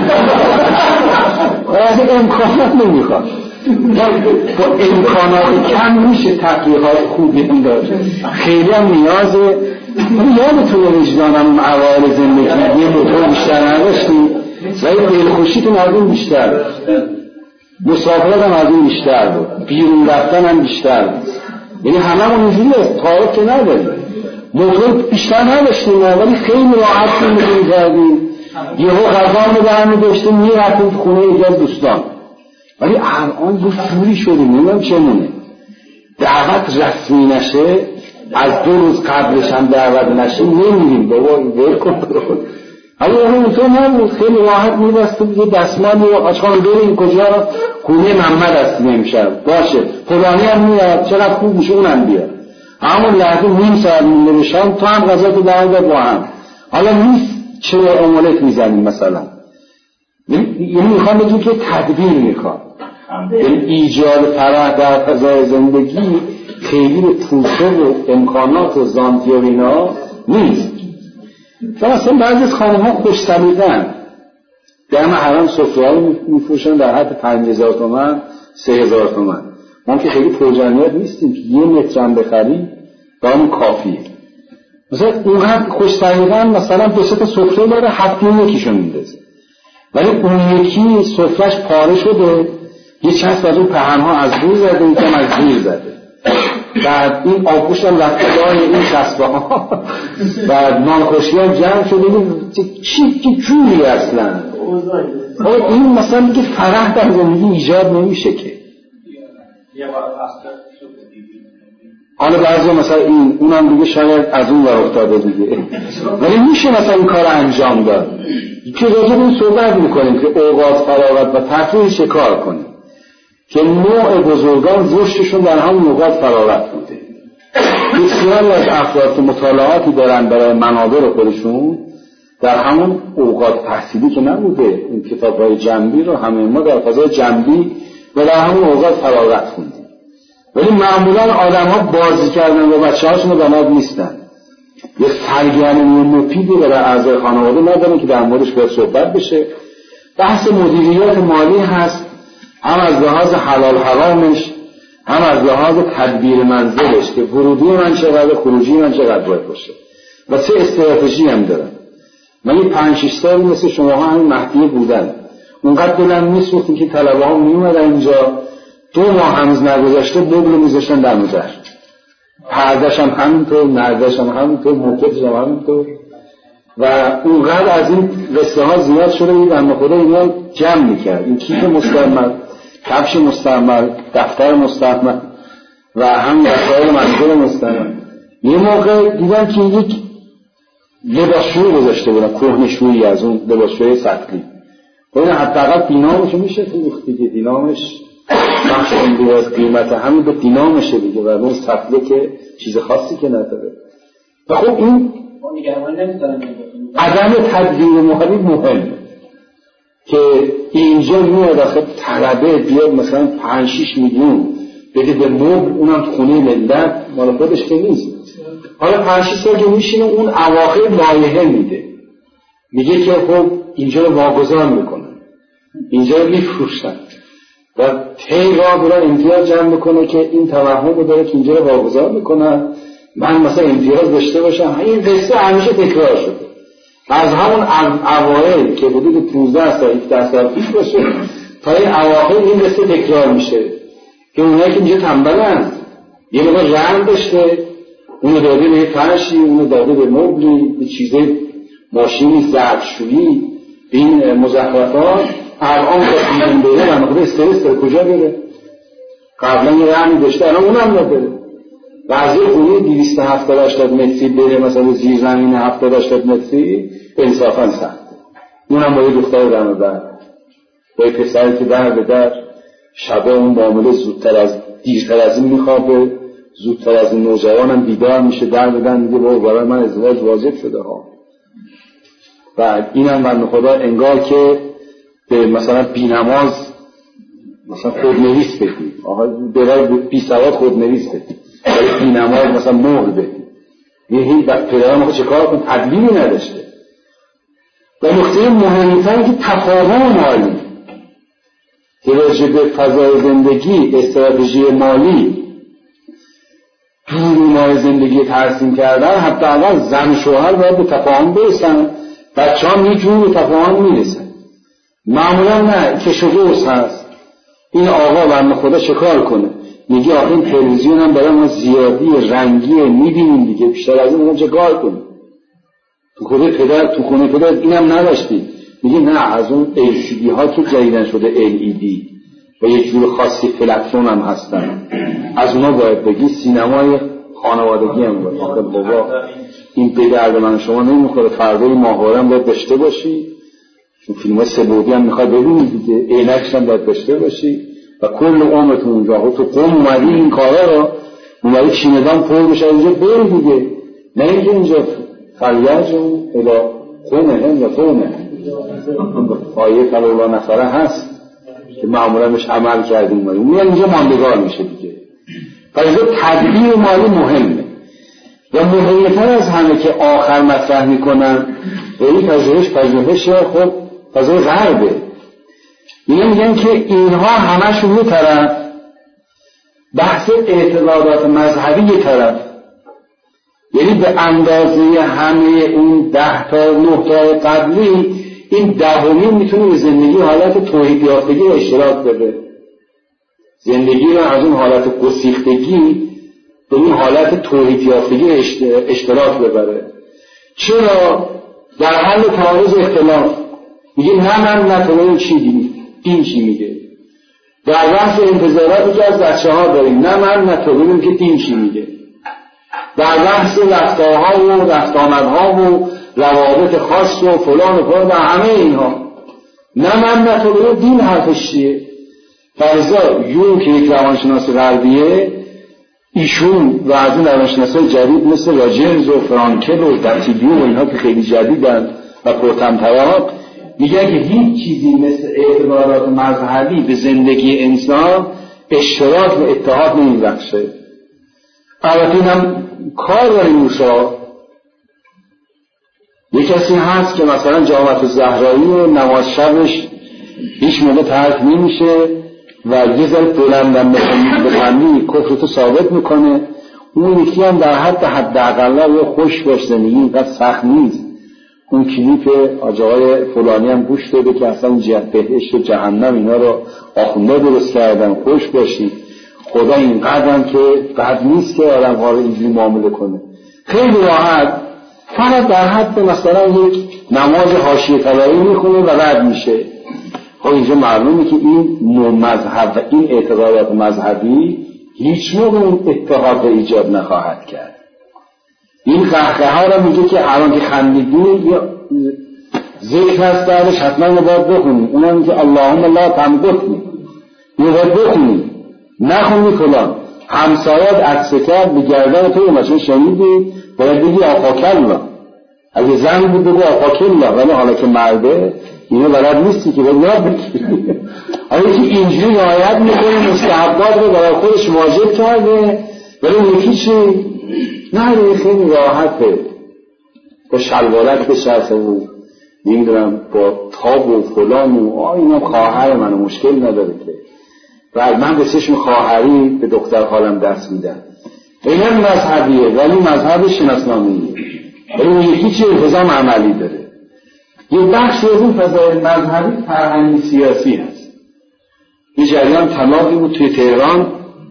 از امکانات نمیخواد. با امکانات کم میشه تقریحات خوبی هم داشت. خیلی هم نیازه. یادتونه وجدانم اوایل زندگی یه موتور بیشتر نداشتیم ولی دلخوشیتون از اون بیشتر، مسافرت هم از اون بیشتر بود، بیرون رفتن هم بیشتر بود. یعنی همه اون اینجوری است، تعارف که نداریم. موتور بیشتر نداشتیم ولی خیلی راحت می‌رفتیم کردیم. یهو غذا رو برمی داشتیم میرفتیم خونه یکی از دوستان. ولی الان یه جوری شدیم نمیدونم چمونه دعوت رسمی نشه، از دو روز قبلش هم دعوت نشه نمیریم. بابا ول کن حالا اونطور نبود، خیلی راحت می‌بستیم یه دستمال رو آشان بریم کجا خونه محمد هستیم امشب باشه فلانی هم میاد چقدر خوب میشه اونم بیاد. همون لحظه نیم ساعت مونده به شام تو هم غذا تو دعوت با هم. حالا نیست چرا امولت میزنیم مثلا. یعنی میخوام بگیم که تدبیر میخوام. یعنی ایجاد فرح در فضای زندگی خیلی به پوشه و امکانات و زانتی و اینا نیست. مثلا بعضی از خانم ها خوش سلیقه‌اند، دم حرم سفره‌ای میفروشن در حد پنج هزار تومان سه هزار تومان. ما که خیلی پرجمعیت نیستیم که یه متر هم بخریم برامون کافیه. مثلا اونقدر خوش سلیقه‌اند مثلا دو سه تا سفره داره هفته یکیشو میندازه، ولی اون یکی سفرهش پاره شده یه چسب از اون پهن‌ها از دور زده یکم از زیر زده، بعد این آبگوشت هم رفته دای این چسبه ها، بعد نانخوشی هم جمع شده. چی چی جوری اصلا این مثلا دیگه فرح در زندگی ایجاد نمیشه که. حالا بعضی مثلا این اونم دیگه شاید از اون ور افتاده دیگه، ولی میشه مثلا این کار انجام داد که راجع به این صحبت میکنیم که اوقات فراغت و تفریح چه کار کنیم که نوع بزرگان رشدشون در همون اوقات فراغت بوده. بسیاری از افراد که مطالعاتی دارن برای منابع خودشون در همون اوقات تحصیلی که نبوده، این کتاب‌های جنبی رو همه ما در فضای جنبی و در همون اوقات فراغت خوندیم. ولی معمولا آدم‌ها بازی کردن و بچه‌هاشون رو بلد نیستن. یه سرگرمی مفیدی برای اعضای خانواده ندارن که در موردش باید صحبت بشه. بحث مدیریت مالی هست، هم از لحاظ حلال حرامش، هم از لحاظ تدبیر منزلش که ورودی من چقدر خروجی من چقدر باید باشه و سه استراتژی هم دارن. من این پنج شش سال مثل شما ها همین مهدیه بودن، اونقدر دلم میسوختیم که طلبه ها میومدن اینجا دو ماه هنوز نگذاشته ببلو میذاشتن در مزر پردش هم همینطور، نردش هم همینطور، موقعش هم همینطور و اونقدر از این قصه ها زیاد شده این بنده خدا اینا جمع میکرد، این کیف مستعمل، کفش مستعمل، دفتر مستعمل و هم وسایل منزل مستعمل. یه موقع دیدم که یک لباسشویی گذاشته بودن، کهنه‌شویی از اون لباسشویی سطلی، ببین حداقل دینامشو میشه فروخت دیگه، دینامش بخش اون از قیمت همین به دینامشه دیگه و اون سطله که چیز خاصی که نداره. و خب این عدم تدبیر مالی مهمه که اینجا میاد آخه طلبه بیاد مثلا پنج شش میلیون بده به مبل، اونم خونه ملت مال خودش که نیست. حالا پنج شش سال که میشینه اون اواخر لایحه میده، میگه که خب اینجا رو واگذار میکنن، اینجا رو میفروشن و تی راه برای امتیاز جمع میکنه که این توهم رو داره که اینجا رو واگذار میکنن، من مثلا امتیاز داشته باشم. این قصه همیشه تکرار شده از همون اوایل که حدود پانزده سال هفده سال پیش باشه تا این اواخر این قصه تکرار میشه که اونایی که اینجا تنبلن یه موقع رند داشته، اونو داده به فرشی، اونو داده به مبلی، به چیزه ماشینی، ظرفشویی، این مزخرفات الان که بیرون بره من خود استرس داره کجا بره؟ قبلا یه رندی داشته الان اونم نداره. بعضی خونه دویست هفتاد هشتاد متری بره مثلا زیر زمین هفتاد هشتاد متری انصافا سخته، اونم با یه دختر دم در با یه پسری که در به در شبا اون معامله زودتر از دیرتر از این میخوابه، زودتر از این نوجوانم بیدار میشه در بدن میگه بابا برای من ازدواج واجب شده ها. و اینم بنده خدا انگار که به مثلا بینماز مثلا خودنویس بدید، آها برای بی سواد خودنویس بدید، برای بینماز مثلا مهر بدید، یه هیچ پدران آخه چه کار کن تدبیری نداشته. و نقطه مهمتر که تفاهم مالی که راجع به فضای زندگی، استراتژی مالی، دورونای زندگی ترسیم کردن، حتی اول زن و شوهر باید به تفاهم برسن، بچه ها میتونی به تفاهم میرسن. معمولا نه، کش و قوس هست. این آقا بنده خدا چه کار کنه؟ میگه آخه این تلویزیون هم برای ما زیادی رنگیه میبینیم دیگه، بیشتر از این چه کار کنیم؟ تو خونه پدر تو خونه پدر اینم نداشتی. میگه نه، از اون ال سی دی ها که جدیدن شده ال ای دی و یک جور خاصی فلکترون هم هستن، از اونا باید بگی. سینمای خانوادگی هم باید. آخه بابا این به درد من شما نمیخوره، فردای ماهواره هم باید داشته باشی، چون فیلم های سبودی هم میخواد ببینی دیگه، عینکش هم باید داشته باشی و کل عمرت اونجا تو قوم اومدی این کارا رو اومدی چیمدان پر بشه اینجا بری دیگه، نه اینجا اینجا فلیرجون الی قومهم یا قومهم آیه فلولا نفره هست که معمولا بهش عمل کردیم اون میاد اینجا ماندگار میشه دیگه. پس تدبیر مالی مهمه و مهمتر از همه که آخر مطرح میکنن و این پذیرش پذیرش خب پذیرش غربه. میگن میگن که اینها همشون یه طرف، بحث اعتقادات مذهبی یه طرف، یعنی به اندازه همه اون ده تا نه تا قبلی این دهمی میتونه به زندگی حالت توحید یافتگی رو اشتراک بده، زندگی رو از اون حالت گسیختگی به این حالت توحید یافتگی اشتراک ببره. چرا؟ در حل تعارض اختلاف میگه نه من نه تو این چی دید این چی میگه. در بحث انتظاراتی که از بچه ها داریم نه من نه تو ببینیم که دین چی میگه. در بحث رفتارها و رفتآمدها و روابط خاص و فلان و فلان و همه اینها نه من نه تو ببینیم دین حرفش چیه. فرضا یون که یک روانشناس غربیه، ایشون و از این روانشناسای جدید مثل راجرز و فرانکل و دتیلیو و اینها که خیلی جدیدن و پرطمطراق میگن که هیچ چیزی مثل اعتبارات مذهبی به زندگی انسان اشتراک و اتحاد نمیبخشه. البته اینم کار داریم روشا. یک کسی هست که مثلا جامعه الزهرایی و نماز شبش هیچ موقع ترک نمیشه و یه ذره بلندم بخندی کفرتو ثابت میکنه. اون یکی هم در حد حداقل یا خوش باش زندگی اینقدر سخت نیست. اون کلیپ آجاهای فلانی هم گوش داده که اصلا بهشت و جهنم اینا رو آخونده درست کردن، خوش باشید. خدا اینقدرم که بد نیست که آدم ها رو اینجوری معامله کنه. خیلی راحت فقط در حد مثلا یک نماز حاشیه طلایی میخونه و رد میشه. خب اینجا معلومه که این مذهب و این اعتقادات مذهبی هیچ موقع اون اتحاد را ایجاد نخواهد کرد. این قهقه ها را میگه که الان که خندیدین یا ذکر هست درش حتما باید بخونیم. اونم میگه اللهم لا تمقتنی، اینو باید بخونیم، نخونی فلان. همسایت عکسه کرد به گردن تو مثلا شنیدی باید بگی آقاکالله. اگه زن بود بگو آقاکالله، ولی حالا که مرده اینو بلد نیستی که باید یاد بگیری. حالا که اینجوری رعایت میکنه مستحبات رو برای خودش واجب کرده، ولی یکی چی؟ نه خیلی راحته با شلوارک به شرط و نمیدونم با تاب و فلان و آه اینا خواهر منو مشکل نداره که بعد من به چشم خواهری به دختر خالم دست میدم. اینم مذهبیه ولی مذهب شناسنامه‌ایه، ولی اون یکی چه التزام عملی داره. یه بخشی از این فضایل مذهبی فرهنگی سیاسی هست. یه جریان طلاقی بود توی تهران،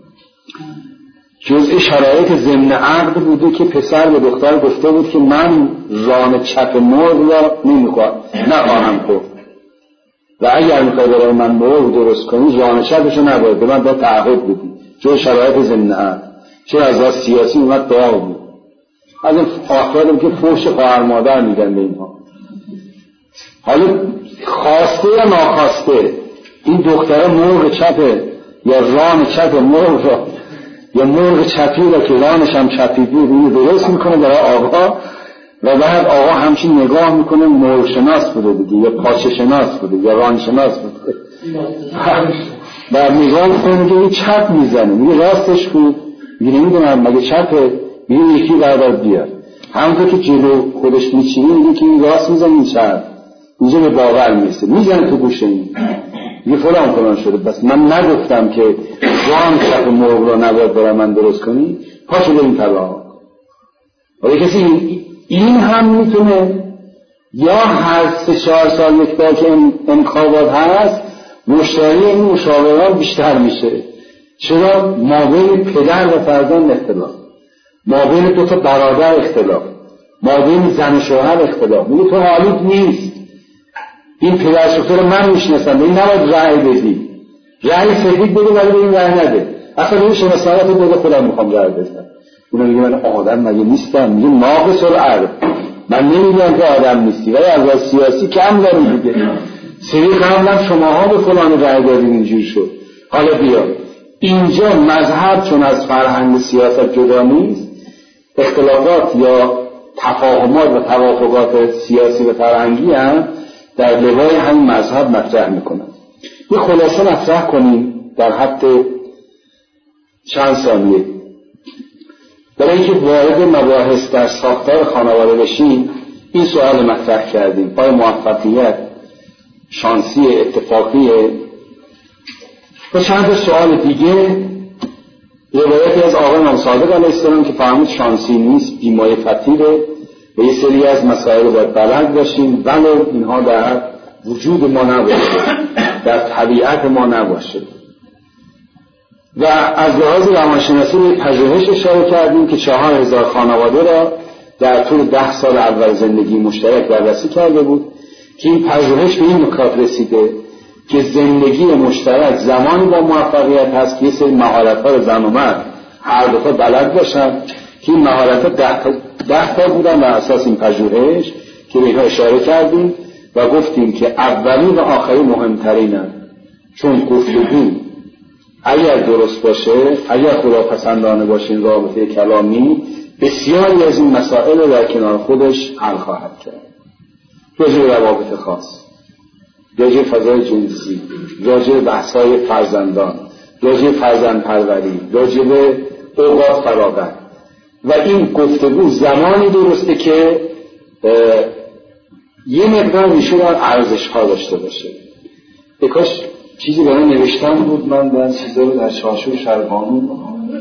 جزء شرایط ضمن عقد بوده که پسر به دختر گفته بود که من ران چپ مرغ را نمیخوام نخواهم خورد و اگر میخوای برای من مرغ درست کنی ران چپشو نباید به من باید تعهد بدی. جزء شرایط ضمن عقد چه از از سیاسی اومد دعا بود. از این افرادی که فحش خواهر مادر میگن به اینها. حالا خواسته یا ناخواسته این دختره مرغ چپ یا ران چپ مرغ را یا مرغ چپی را که رانش هم چپی بود اینو درست میکنه برای آقا و بعد آقا همچین نگاه میکنه مرغ شناس بوده دیگه یا پاچه شناس بوده یا ران شناس بوده و نگاه میکنه میگه چپ میزنه، میگه راستش بود، میگه نمیدونم مگه چپه، میگه یکی بردار بیار. همونطور که جلو خودش میچینه میگه که این راست میزنه این چپ، اینجا به باور میرسه میزنه تو گوشه این یه فلان فلان شده. بس من نگفتم که جان چپ مرغ را نباید برای من درست کنی، پاشو بریم طلاق. ولی کسی این هم میتونه یا هر سه چهار سال یک بار که انتخابات هست مشتری این مشاوران بیشتر میشه. چرا؟ مابین پدر و فرزند اختلاف، مابین دو تا برادر اختلاف، مابین زن و شوهر اختلاف. میگه تو حالیت نیست، این پدر شوهر من میشناسم، این نباید رأی بدی، رأی سفید بده ولی به این رأی نده. اصلا این شناسارت رو بده خودم میخوام رأی بدم. اونو میگه من آدم مگه نیستم؟ میگه ناقص العقل، من نمیگم که آدم نیستی ولی از سیاسی کم داریم دیگه. سری قبلا شماها به فلان رأی دادین اینجوری شد. حالا بیا اینجا مذهب چون از فرهنگ سیاست جدا نیست، اختلافات یا تفاهمات و توافقات سیاسی و فرهنگی هم در لوای همین مذهب مطرح میکنن. یه خلاصه مطرح کنیم در حد چند ثانیه برای اینکه وارد مباحث در ساختار خانواده بشیم. این سوال مطرح کردیم، آیا موفقیت شانسی اتفاقیه؟ و چند سوال دیگه. روایتی از آقای امام صادق علیه السلام که فرمود شانسی نیست بیمایه فتیره و یه سری از مسائل رو باید بلد باشیم ولو اینها در وجود ما نباشه، در طبیعت ما نباشه. و از لحاظ روانشناسی به پژوهش اشاره کردیم که چهار هزار خانواده را در طول ده سال اول زندگی مشترک بررسی کرده بود که این پژوهش به این نکات رسیده که زندگی مشترک زمانی با موفقیت هست که یه سری مهارت‌ها رو زن و مرد هر دو تا بلد باشن که این مهارت‌ها ده تا, ده تا بودن بر اساس این پژوهش که به اینها اشاره کردیم و گفتیم که اولی و آخری مهمترینن، چون گفتگو اگر درست باشه، اگر خداپسندانه باشه این رابطه کلامی بسیاری از این مسائل رو در کنار خودش حل خواهد کرد. راجع به روابط خاص، راجع به فضای جنسی، راجع به بحث‌های فرزندان، راجع به فرزند پروری، راجع به اوقات فراغت. و این گفتگو زمانی درسته که یه مقدار میشه باید ارزش‌ها داشته باشه. بکاش چیزی برای نوشتن بود، من باید چیزا رو در چارچوب شرقانون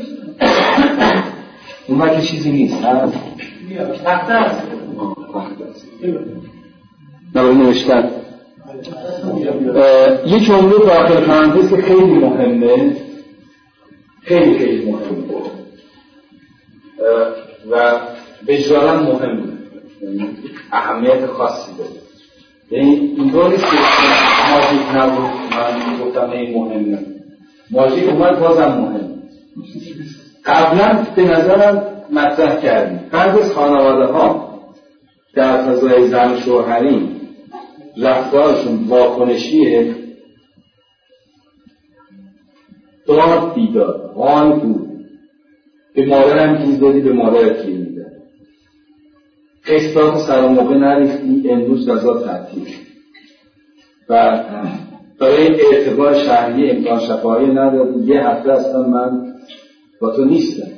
اون وقت چیزی نیست. نه تخته هست نه برای نوشتن. یه جمله داخل پرانتز که خیلی مهمه، خیلی خیلی مهمه و وجداناً مهمه، اهمیت خاصی داره. یعنی اینطور نیست که ماژیک نبود من گفتم این مهمه، ماژیک اومد بازم مهمه. قبلا به نظرم مطرح کردیم بعضی از خانواده ها در فضای زن شوهری رفتارشون واکنشیه، داد بیداد حال بود، به مادرم چیز دادی به مادرت چیز میدن، قسطات سر و موقع نریختی امروز غذا تعطیل، و برای ارتباط شهری امکان شفاهی ندادی، یه هفته اصلا من با تو نیستم،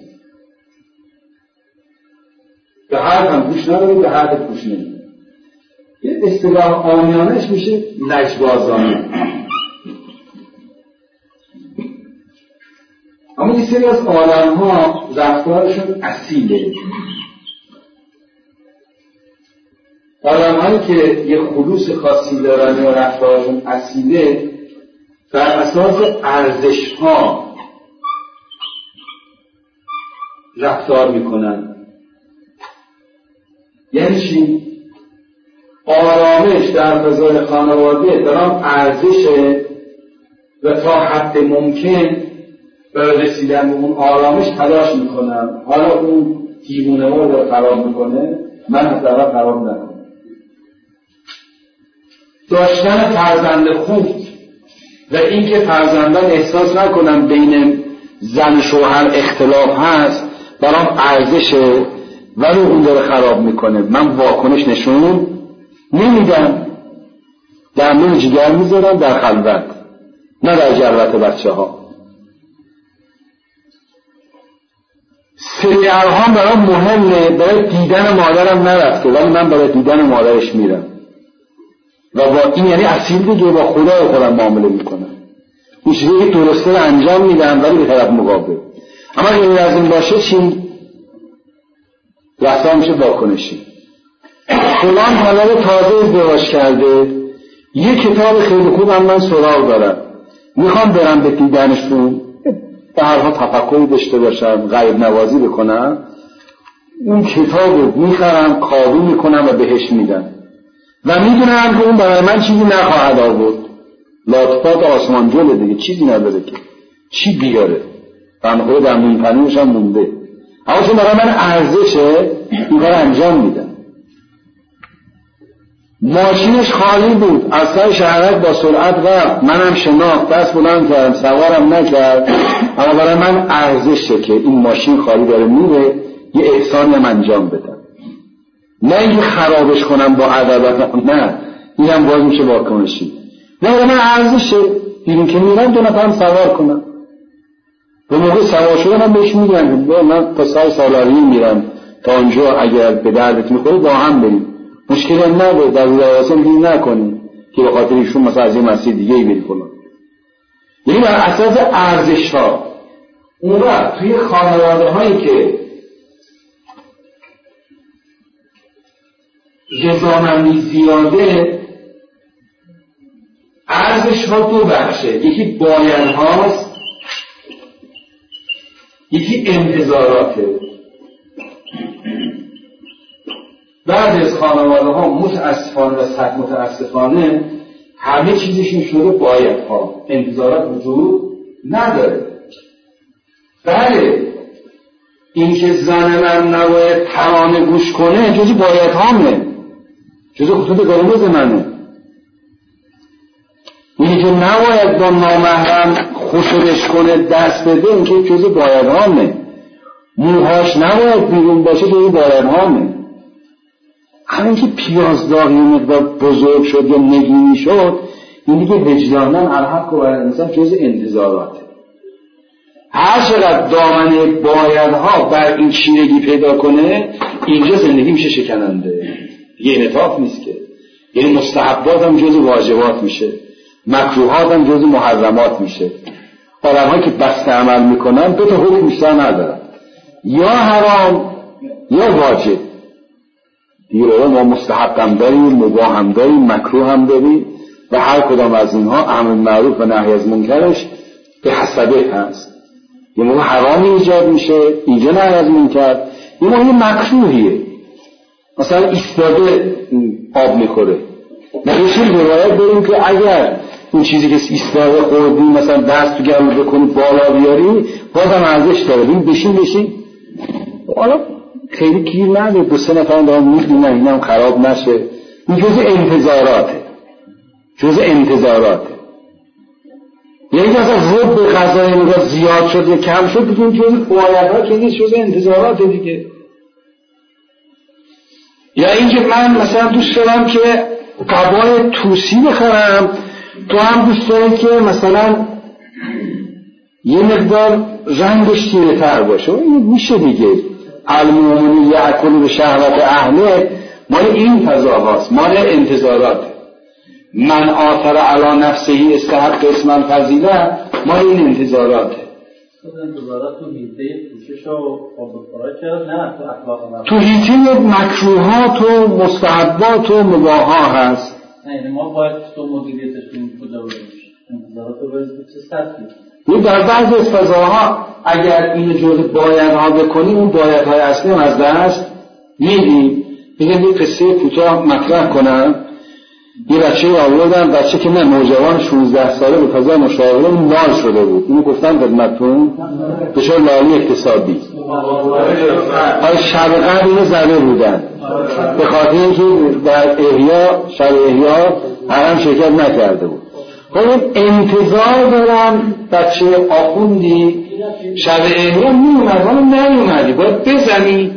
به حرف هم گوش نداری، به حرف گوش نمیدی. یه اصطلاح عامیانه‌اش میشه لجبازانه. اما یه سری از آدم‌ها رفتارشون اصیله، آدم‌هایی که یه خلوص خاصی دارن و رفتارشون اصیله بر اساس ارزش‌ها رفتار میکنن. یعنی چی؟ آرامش در فضای خانواده دارم ارزشه و تا حد ممکن برای رسیدن به اون آرامش تلاش میکنم. حالا اون دیوونه ها رو خراب میکنه، من حداقل خراب نکنم. داشتن فرزند خوب و اینکه فرزندان احساس نکنم بین زن شوهر اختلاف هست برام ارزشه، ولی اون داره خراب میکنه، من واکنش نشون نمیدم، در من جگر میذارم در خلوت، نه در جلوت بچه ها. سریعرها برام مهمه، برای دیدن مادرم نرفته ولی من برای دیدن مادرش میرم و با این یعنی اصیل دیگه با خدا خودم معامله میکنم، این چیزی که درسته رو انجام میدم ولی به طرف مقابل. اما این از این باشه چی؟ رفتار میشه واکنشی. فلان حالا تازه ازدواج کرده، یه کتاب خیلی خوبم من سراغ دارم، میخوام برم به دیدنشون، به هر حال تفکری داشته باشم، غیب نوازی بکنم، اون کتاب رو میخرم، کاوی میکنم و بهش میدم و میدونم که اون برای من چیزی نخواهد آورد، لاتفات آسمان جله دیگه، چیزی نداره که چی بیاره، من خود در منپنیمش هم مونده، اما چون برای من ارزشه این کار انجام میدم. ماشینش خالی بود، از سر شهرک با سرعت رفت، منم شناخت، دست بلند کردم، سوارم نکرد، اما برای من ارزشه که این ماشین خالی داره میره، یه احسانی هم انجام بدم، نه اینکه خرابش کنم با عدالت، نه اینم باز میشه واکنشی، نه برای من ارزشه دیدیم که میرم دو نفرم سوار کنم، به موقع سوار شدن هم بهش میگم من تا سر سالاری میرم تا اونجا اگر به دردت میخوره با هم بریم، مشکلی هم نبود، در روزه گیری نکنیم که به خاطر ایشون مثلا از این مسیر دیگه ای بری کنم. یعنی بر اساس ارزش ها. اون وقت توی خانواده هایی که رضامندی زیاده، ارزش ها دو بخشه، یکی باید هاست، یکی انتظاراته. بعضی از خانواده ها متاسفانه و صد متاسفانه همه چیزشون شده باید ها، انتظارات وجود نداره. بله این که زن من نباید ترانه گوش کنه جزی باید هامه، جزی خطوط قرمز منه. اینی که نباید با نامحرم خوشش کنه دست بده، این که جزی باید هامه. موهاش نباید بیرون باشه، جزی باید هامه. همین که پیازداغی مقدار بزرگ شد یا نگینی شد، این دیگه وجداناً الحق و انسان جز انتظاراته. هر چقدر دامنه بایدها بر این چیرگی پیدا کنه، اینجا زندگی میشه شکننده، یه انعطاف نیست که. یعنی مستحبات هم جز واجبات میشه، مکروهات هم جز محرمات میشه. آدم‌هایی که بسته عمل میکنن دو تا حکم بیشتر ندارن، یا حرام یا واجب. دیگه ما مستحب هم داریم، مباح هم داریم، مکروه هم داریم و هر کدام از اینها امر معروف و نهی از منکرش به حسبه هست. یه موقع حرامی ایجاد میشه، اینجا نه از منکر، یه موقع یه مکروهیه، مثلا ایستاده آب میخوره. نمیشیم روایت داریم که اگر اون چیزی که ایستاده خوردی مثلا دست تو گلو بکنی بالا بیاری بازم ارزش داره، ببین بشین بشین. حالا خیلی گیر نده، دو سه نفر دارم میدونن اینم خراب نشه. این جزء انتظاراته، جزء انتظاراته. یعنی مثلا رب به غذای نگاه زیاد شد یا کم شد دیگه این جزء فوایدها که نیست، جزء انتظاراته دیگه. یا اینکه من مثلا دوست دارم که قبای توسی بخرم، تو هم دوست داری که مثلا یه مقدار رنگش تیره تر باشه. این میشه دیگه. المؤمن یأکل به شهوت اهله مال این فضاهاست، مال انتظاراته. من آثر علی نفسه استحق اسم الفضیله مال این انتظاراته. انتظارات تو حیطه پوشش و خوراک کرد، نه تو اخلاق نفس. تو حیطه مکروهات و مستحبات و مباحا هست. نه یعنی ما باید تو مدیریتش کنیم کجا باشیم، انتظارات رو باید چه سطحی. در بعضی از فضاها اگر این جزء بایدها بکنیم اون بایدهای اصلی هم از دست میدیم. میگن یه قصه کوتاه مطرح کنم. یه بچه آوردن، بچه که نه نوجوان شانزده ساله به فضای مشاوره لال شده بود. اینو گفتم خدمتتون دچار لالی اقتصادی. های شب قدر اینو زده بودن به خاطر اینکه در احیا شب احیا حرم شرکت نکرده بود. خب انتظار دارم بچه آخوندی شب احیا میومد، حالا نمیومدی باید بزنی.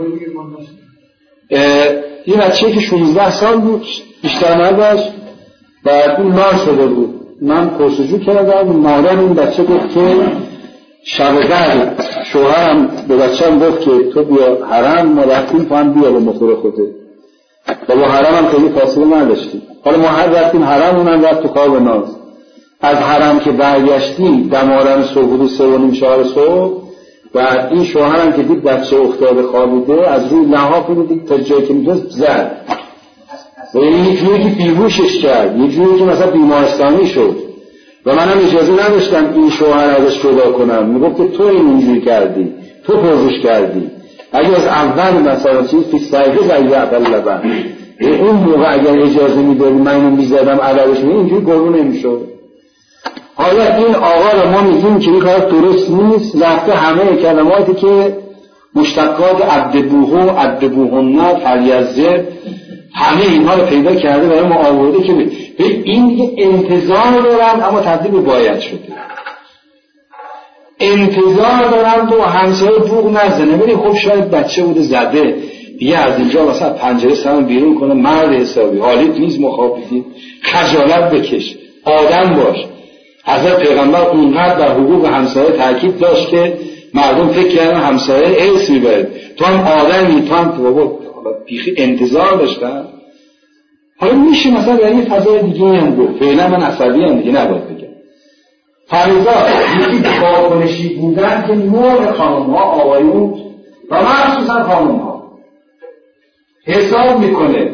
یه بچه که شانزده سال بود بیشتر نداشت، بعد اون لال شده بود. من پرسجو کردم، مادر این بچه گفت که شب قدر شوهرم به بچه‌م گفت که تو بیا حرم، ما رفتیم تو هم بیا به مخور خوده و با حرم هم خیلی فاصله نداشتیم. حالا ما هر رفتیم حرم اونم رفت تو خواب ناز. از حرم که برگشتیم دمارم صبح بود سه و نیم چهار صبح، بعد این شوهرم که دید بچه افتاده خوابیده از روی لحاف رو دید تا جایی که میتونست زد و یعنی یک جوری که بیهوشش کرد، یک جوری که مثلا بیمارستانی شد و منم اجازه نداشتم این شوهر ازش جدا کنم. میگفت که تو این اینجوری کردی، تو پرزش کردی. اگه از اول مثلا چیز فیستایده زیده اول لبن اون موقع اگر اجازه میدادی من اینو میزدم عدبش می اینجوری گرو نمیشد. حالا این آقا رو ما میگیم که این کار درست نیست، رفته همه کلماتی که مشتقات عبدبوهو عبدبوهنه فریزه همه اینها رو پیدا کرده برای ما آورده که به این دیگه انتظار دارن اما تبدیل به باید شده. انتظار دارن تو همسایه بوق نزنه. ببین خب شاید بچه بوده زده دیگه از اینجا مثلا پنجره سرم بیرون کنه، مرد حسابی حالیت نیست مخابطی، خجالت بکش، آدم باش. حضرت پیغمبر اونقدر در حقوق همسایه تاکید داشت که مردم فکر کردن همسایه ارث میبره. تو هم آدمی، تو هم بابا بیخی انتظار داشتن. حالا میشه مثلا در یه فضای دیگه هم گفت، فعلا من عصبی هم دیگه نباید بگم. فریضا یکی واکنشی بودن که نوع خانم‌ها آقایون و مخصوصا خانم‌ها حساب میکنه.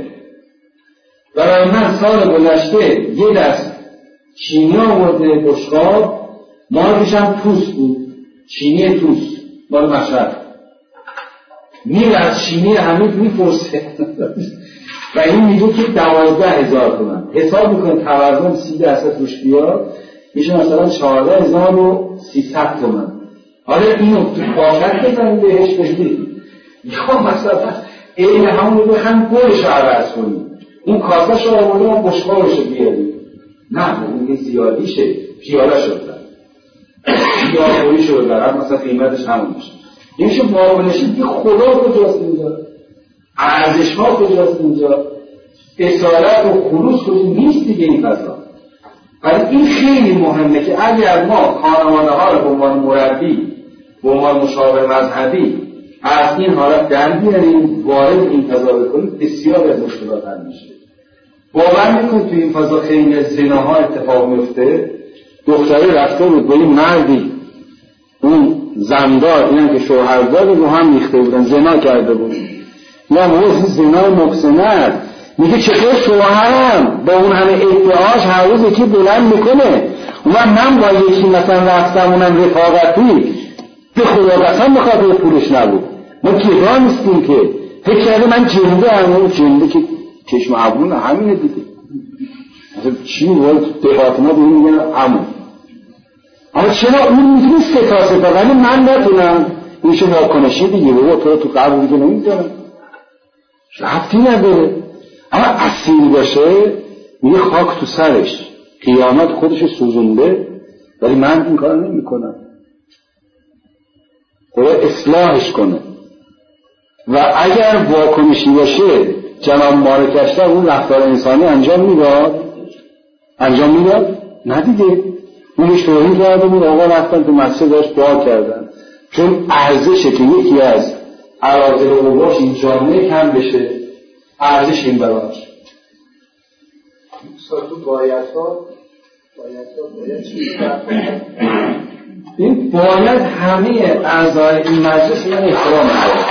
برای من سال گذشته یه دست چینی آورده بشقاب، مارکش هم توس بود، چینی توس مال مشرف. میره از چینی حمید میپرسه و این میگه که دوازده هزار تومن. حساب میکنه تورم سی درصد روش بیاد میشه مثلا چهارده هزار و سیصد تومن. حالا اینو تو پاکت بزنید بهش بگید یا مثلا این همون رو هم گلش رو عوض کنید، اون کاسش رو آورده هم بشقابش رو بیارید. نه اون زیادیشه، پیاله شده پیاله شده دارم مثلا قیمتش همون میشه. این میشه واکنشی که خدا کجاست اینجا، ارزش ها کجاست اینجا، اصالت و خلوص کجا نیست دیگه این فضا. ولی این خیلی مهمه که اگر ما خانواده ها رو به عنوان مربی به عنوان مشاور مذهبی از این حالت در بیاریم وارد این فضا بکنیم بسیار از مشکلات حل میشه. باور میکنید تو این فضا خیلی از زناها اتفاق میفته. دختری رفته بود با این مردی، اون زندار اینم که شوهردار رو هم ریخته بودن، زنا کرده بود. یا موضوع زنای محسنت میگه چطور شوهرم با اون همه ادعاش هر روز یکی بلند میکنه و من با یکی مثلا رفتم اونم رفاقتی به خدا قسم بخاطر پولش نبود. ما گدا نیستیم که فکر کرده من جنده هم اون جنده که چشم ابرون همینه دیگه. مثلا چی بود دهات ما به این میگن همون. اما چرا اون میتونه ستاسه با ولی من نتونم میشه واکنشی دیگه بابا تو تو قبل دیگه نمیتونم رفتی نداره. اما اصیل باشه میگه خاک تو سرش قیامت خودش سوزونده ولی من این کار نمی کنم. خدا اصلاحش کنه و اگر واکنشی باشه جناب مالکشتر اون رفتار انسانی انجام میداد انجام میداد ندیده. اونش توهین کرده بود آقا رفتن تو مسجد داشت دعا کردن چون ارزشه که یکی از اراذل اوباش این جامعه کم بشه ارزش این براش تو باید ها باید ها باید چی این باید همه اعضای این مجلس این احترام کنه.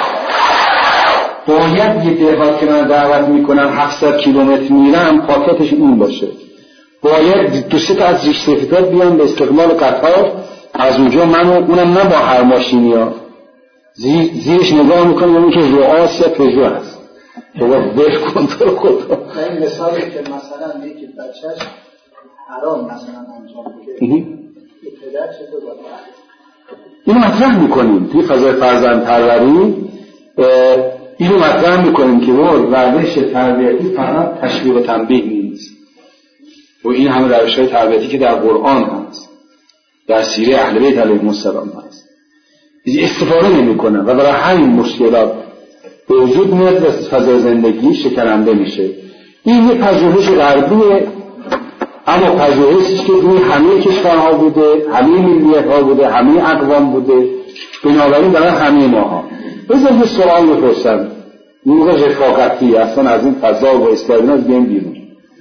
باید یه دهات که من دعوت میکنم هفتصد کیلومتر میرم پاکتش این باشه. باید دو سه تا از ریش سفیدات بیان به استقبال قطار از اونجا منو اونم نه با هر ماشینی ها زیر زیرش نگاه میکنم اون که رئاس یا پژو هست بابا ول کن تو رو خدا. این مثالی که مثلا یکی بچهش حرام مثلا انجام بده که پدر چطور باید اینو مطرح میکنیم توی فضای فرزند پروری اینو مطرح میکنیم که روش تربیتی فقط تشویق و تنبیه نیست و این همه روش‌های تربیتی که در قرآن هست در سیره اهل بیت علیهم السلام هست استفاده نمی‌کنن و برای همین مشکلات به وجود میاد و فضای زندگی شکننده میشه. این یه پژوهش غربیه اما پژوهشی که روی همه کشورها بوده همه ملیت‌ها بوده همه اقوام بوده بنابراین برای همه ماها. بذار یه سوال بپرسم موقع رفاقتی اصلا از این فضا و استقلال بیایم بیرون.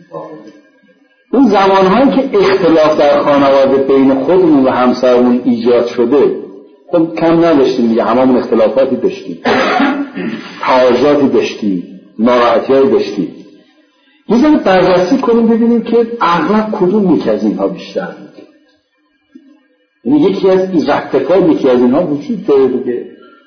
اون زمانهایی که اختلاف در خانواده بین خودمون و همسرمون ایجاد شده خب کم نداشتیم دیگه هممون اختلافاتی داشتیم تعارضاتی داشتیم ناراحتی‌هایی داشتیم. یه ذره بررسی کنیم ببینیم که اغلب کدوم یکی از اینها بیشتر بوده. یعنی یکی از این رختفای یکی از اینها وجود داره دیگه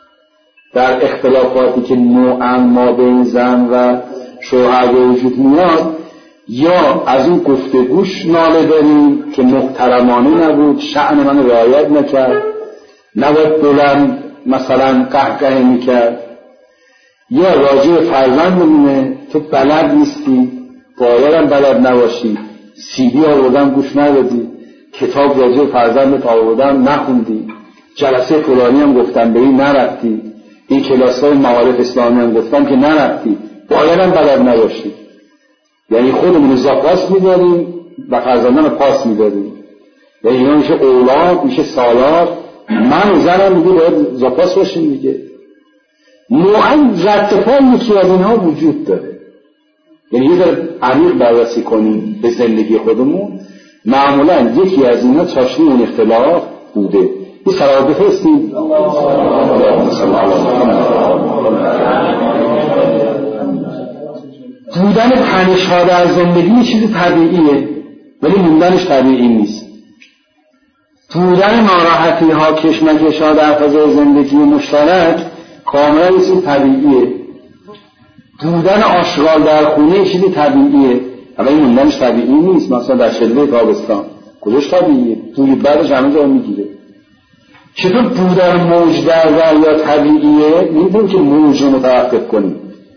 در اختلافاتی که نوعاً ما بین زن و شوهر به وجود میاد یا از اون گفتگوش ناله داریم که محترمانه نبود شأن من رعایت نکرد نباید بلند مثلا قهقه میکرد یا راجع فرزندمونه تو بلد نیستی بایدم بلد نباشی سیدی آوردم گوش ندادی کتاب راجع فرزندت آوردم نخوندی جلسه فلانی هم گفتم بری نرفتی این کلاس‌های معارف اسلامی هم گفتم که نرفتی بایدم بلد نباشی. یعنی خودمون زاپاس میداریم و فرزندان پاس میداریم یعنی اینا میشه اولاد میشه سالار من و زنم میگه باید زاپاس باشیم دیگه. نوعاً رتفای یکی از اینها وجود داره. یعنی یه ذره عمیق بررسی کنیم به زندگی خودمون معمولاً یکی از اینها چاشنی اون اختلاف بوده. این صلوات بفرستیم بودن تنش‌ها در زندگی یه چیز طبیعیه ولی موندنش طبیعی نیست. بودن ناراحتی‌ها کشمکش‌ها در فضای زندگی مشترک کاملا یه چیز طبیعیه. بودن آشغال در خونه یه چیز طبیعیه ولی موندنش طبیعی نیست. مثلا در شلوه تابستان کجاش طبیعیه توی بعدش همه جا میگیره. چطور بودن موج در دریا طبیعیه نمی‌تونیم که موج رو متوقف کنیم.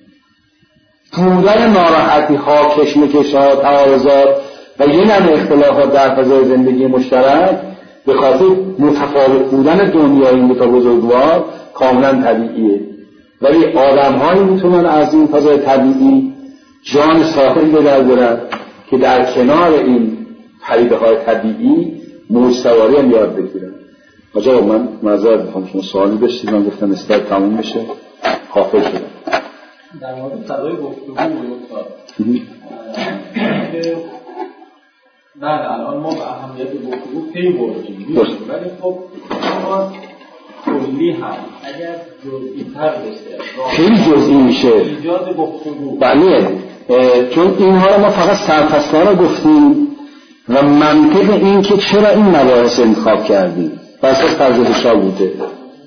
بودن ناراحتی ها کشمکش ها تعارضات و یه نوع اختلافات در فضای زندگی مشترک به خاطر متفاوت بودن دنیای این دو تا بزرگوار کاملا طبیعیه ولی آدم هایی میتونن از این فضای طبیعی جان ساختی به در برن که در کنار این پدیده های طبیعی موج سواری هم یاد بگیرن. آجا من معذرت میخوام شما سوالی داشتید من گفتم استاد تموم بشه غافل شدم. در مورد فضای گفتگو بود که بله الان ما به اهمیت گفتگو پی بردیم ولی خب ما کلی هم اگر جزئی تر بشه خیلی جزئی میشه ایجاد گفتگو بله چون اینها رو ما فقط سرپسانه گفتیم و منطق این که چرا این مباحث انتخاب کردیم بس از پردازش‌ها بوده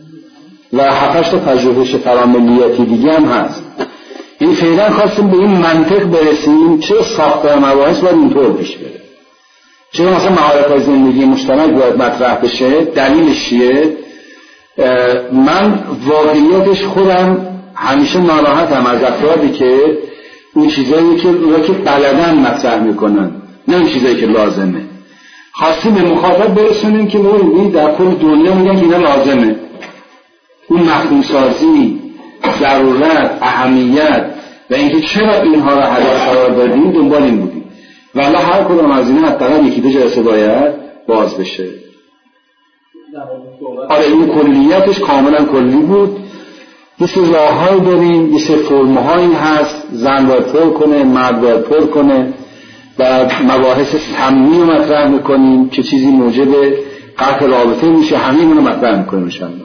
و هفتش تا پژوهش فراملیتی دیگه هم هست. این فعلا خواستیم به این منطق برسیم چه ساختار مباحث باید اینطور پیش بره، چه مثلا مهارت‌های زندگی مشترک باید مطرح بشه. دلیلش چیه؟ من واقعیتش خودم همیشه ناراحتم از افرادی که اون چیزایی که اونا که بلدن مطرح میکنن، نه اون چیزایی که لازمه. خواستیم به مخاطب برسونیم که ما در کل دنیا میگن که اینا لازمه. اون مفهوم سازی، ضرورت، اهمیت و اینکه چرا اینها را هدف قرار دادیم دنبال این بودیم. ولی هر کدوم از اینا حداقل یکی دو جلسه باید باز بشه. آره این کلیتش کاملا کلی بود. یه سری راه‌هایی داریم، یه سری فرم‌هایی هست، زن باید پر کنه، مرد باید پر کنه. بعد مباحث سمی رو مطرح میکنیم که چیزی موجب قطع رابطه میشه، همین رو مطرح میکنیم انشاءالله.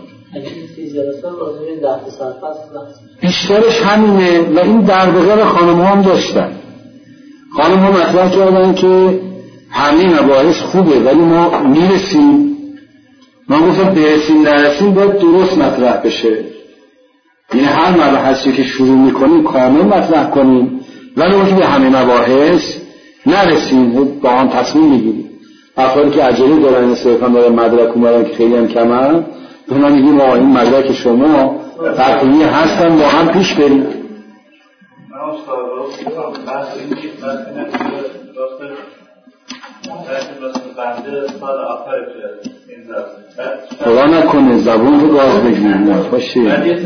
بیشترش همینه و این در بغیر خانم ها هم داشتن. خانم ها مطرح کردن که همین مباحث خوبه ولی ما میرسیم، ما گفتم برسیم نرسیم باید درست مطرح بشه. یعنی هر مباحثی که شروع میکنیم کامل مطرح کنیم ولی اون که به همه مباحث نرسیم با هم تصمیم میگیریم. افرادی که عجله دارن صرفا دارن مدرک اومدن که خیلی هم کمن، به ما میگیم آقا این مدرک شما تقریبی هستن با هم پیش بریم. من استاد رو بحث این که بحث راست راست بنده سال آخر این درس خدا نکنه زبون رو باز بگیریم خوشی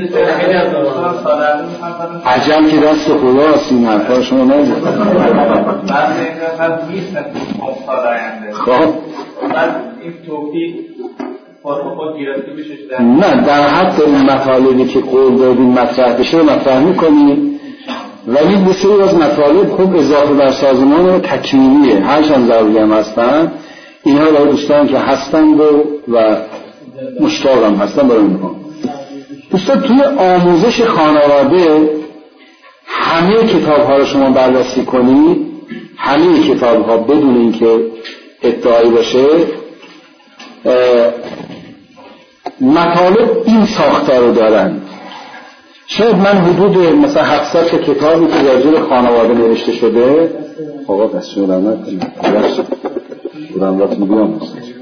عجل که دست خداست این حرفا شما نزد بعد این قسمت نیست سال آینده. خب بعد این توفیق فرم خود گرفته بشه نه در حد این مطالبی که قول دادیم مطرح بشه مطرح میکنیم ولی بسیاری از مطالب خوب اضافه بر سازمان تکمیلیه، هرچند ضروری هم هستن. اینها برای دوستان که هستند و, و مشتاق هم هستن برای اونها. دوستان توی آموزش خانواده همه کتاب ها رو شما بررسی کنید، همه کتاب ها بدون اینکه ادعایی باشه مطالب این ساختار رو دارن. شاید من حدود مثلا هفتصد تا کتابی که راجع به خانواده نوشته شده آقا دستور رحمت کنید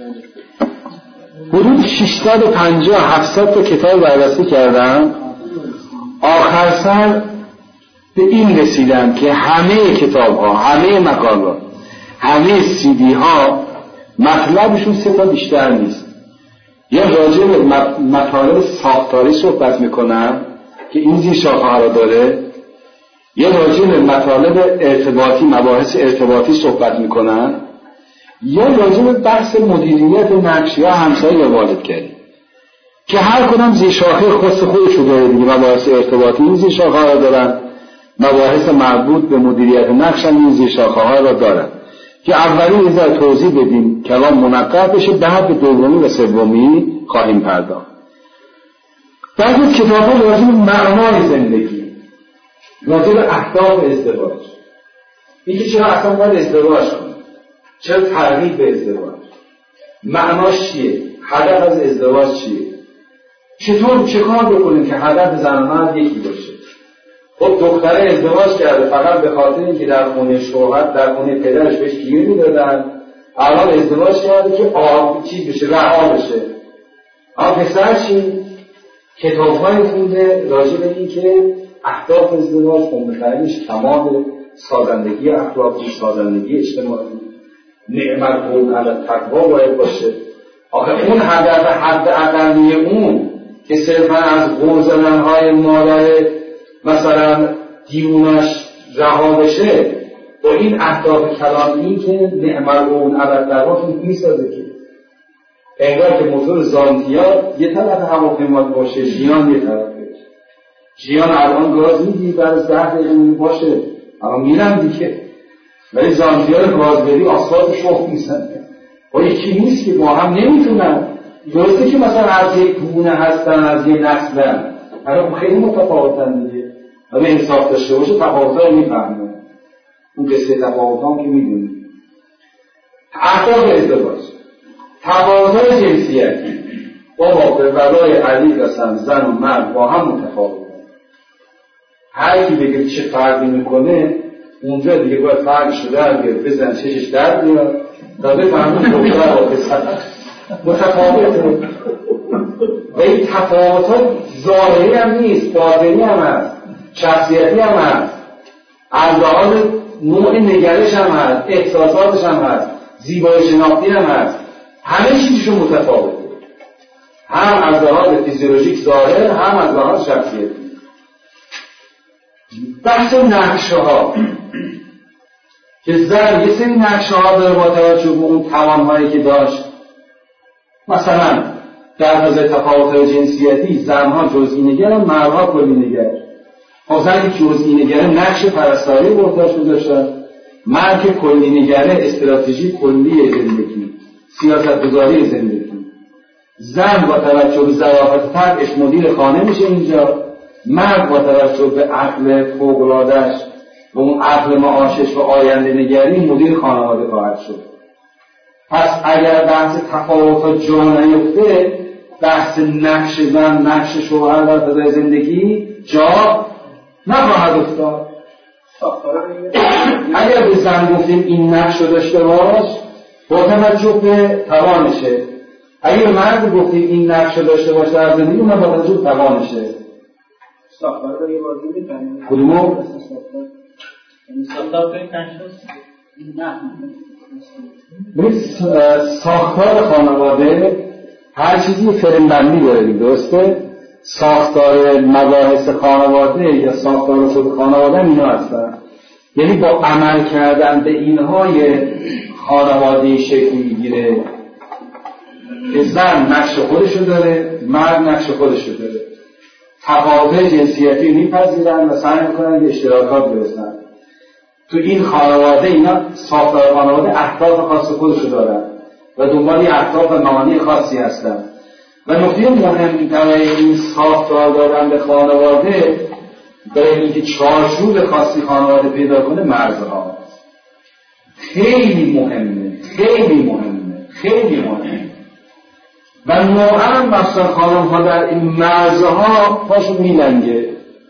حدود ششصد و پنجاه هفتصد تا کتاب بررسی کردم. آخر سر به این رسیدم که همه کتاب ها، همه مقالات، همه سی دی ها مطلبشون سه تا بیشتر نیست. یا راجع به مطالب ساختاری صحبت میکنن که این زیر شاخه ها رو داره، یا راجع به مطالب ارتباطی، مباحث ارتباطی صحبت میکنن، یا راجع به بحث مدیریت نقش یا همسایه یا والدگری که هر کدام زیر شاخه خاص خودش رو داره دیگه. مباحث ارتباطی این زیر شاخه ها رو دارن، مباحث مربوط به مدیریت نقش هم این زیر شاخه ها رو دارن که اولی یه ذره توضیح بدیم کلام منقط بشه، بعد به دومی و سومی خواهیم پرداخت. بعد از کتاب‌ها راجع به معنای زندگی، راجع به اهداف ازدواج، اینکه چرا اصلا باید ازدواج کنیم، چرا ترغیب به ازدواج، معناش چیه، هدف از ازدواج چیه، چطور چه کار بکنیم که هدف زن و مرد یکی باشه. خب دختره ازدواج کرده فقط به خاطر اینکه در خونه شوهر، در خونه پدرش بهش گیر میدادن، الان ازدواج کرده که آب چی بشه، رها بشه. اما پسر چی؟ کتاب‌های خونده راجع به این که اهداف ازدواج مهمترینش کمال سازندگی اخلاقی، سازندگی اجتماعی، نعمت قول علی تقوا باید باشه. آخه اون هدف حد اقلی اون که صرفا از قول زدن‌های مادر مثلا دیونش رها بشه با این اهداف کلامی که نعمت قول علی تقوا میسازه که انگار که موضوع زانتیات یه طرف هواپیمات باشه، ژیان یه طرفه. ژیان الان گاز میدی بعد از ده دقیقه باشه الان میرم دیگه، ولی زانتیات گاز بدی آسفالت شخ میزنه. با یکی نیست که با هم نمیتونن. درسته که مثلا از یک گونه هستن، از یک نسلن، الان خیلی متفاوتن دیگه. اگه انصاف داشته باشه تفاوت‌ها رو میفهمه. اون قصه تفاوت‌ها هم که میدونی. اهداف ازدواج، تقاضای جنسیتی، بابا به ولای علی قسم زن و مرد با هم متفاوتن. هر کی بگه چه فرقی میکنه اونجا دیگه باید فرقش رو در بیاد، بزن چشش در بیاد تا بفهمون دختر با پسر متفاوته. و این تفاوت ها ظاهری هم نیست، باطنی هم هست، شخصیتی هم هست، از لحاظ نوع نگرش هم هست، احساساتش هم هست، زیبایی شناختی هم هست، همه چیزشون متفاوته، هم از لحاظ فیزیولوژیک ظاهر، هم از لحاظ شخصیتی. بحث نقشه ها که زن یه سری نقشه ها داره با توجه به اون توانهایی که داشت. مثلا در حوزه تفاوت‌های جنسیتی زنها جزئی نگرن، مردها کلی نگر. خب زنی جزئی نگره نقش پرستاری برداشت گذاشتن، مرد که کلی نگره استراتژی کلی زندگی، سیاست گذاری زندگی. زن با توجه به ظرافت طبعش مدیر خانه میشه اینجا، مرد با توجه به عقل فوق‌العاده‌اش و اون عقل معاشش و آینده نگری مدیر خانواده خواهد شد. پس اگر بحث تفاوت جا نیفته، بحث نقش زن، نقش شوهر در فضای زندگی جا نخواهد افتاد. اگر به زن گفتیم این نقش رو داشته باش، با توجه به توانشه. اگر مرد گفتیم این نقش رو داشته باش در زندگی، اون با توجه به توانشه. ساختار رو یه بازی می‌کنیم. کدومو؟ ساختار این کنشاست؟ نه. ببین ساختار خانواده هر چیزی فرمبندی داره، درسته؟ ساختار مباحث خانواده یا ساختار خود خانواده اینا هستن. یعنی با عمل کردن به اینها یه خانواده شکل میگیره که زن نقش خودشو داره، مرد نقش خودشو داره. تفاوت جنسیتی میپذیرن و سعی میکنن به اشتراکات برسن. تو این خانواده اینا ساختار خانواده اهداف خاص خودشو دارن و دنبال اهداف و معانی خاصی هستن. و نکته مهم برای این ساختار دادن به خانواده، برای اینکه چارچوب خاصی خانواده پیدا کنه، مرزها خیلی مهمه، خیلی مهمه، خیلی مهمه. و نوعا مثلا خانم ها در این مرزها پاشو میلنگه،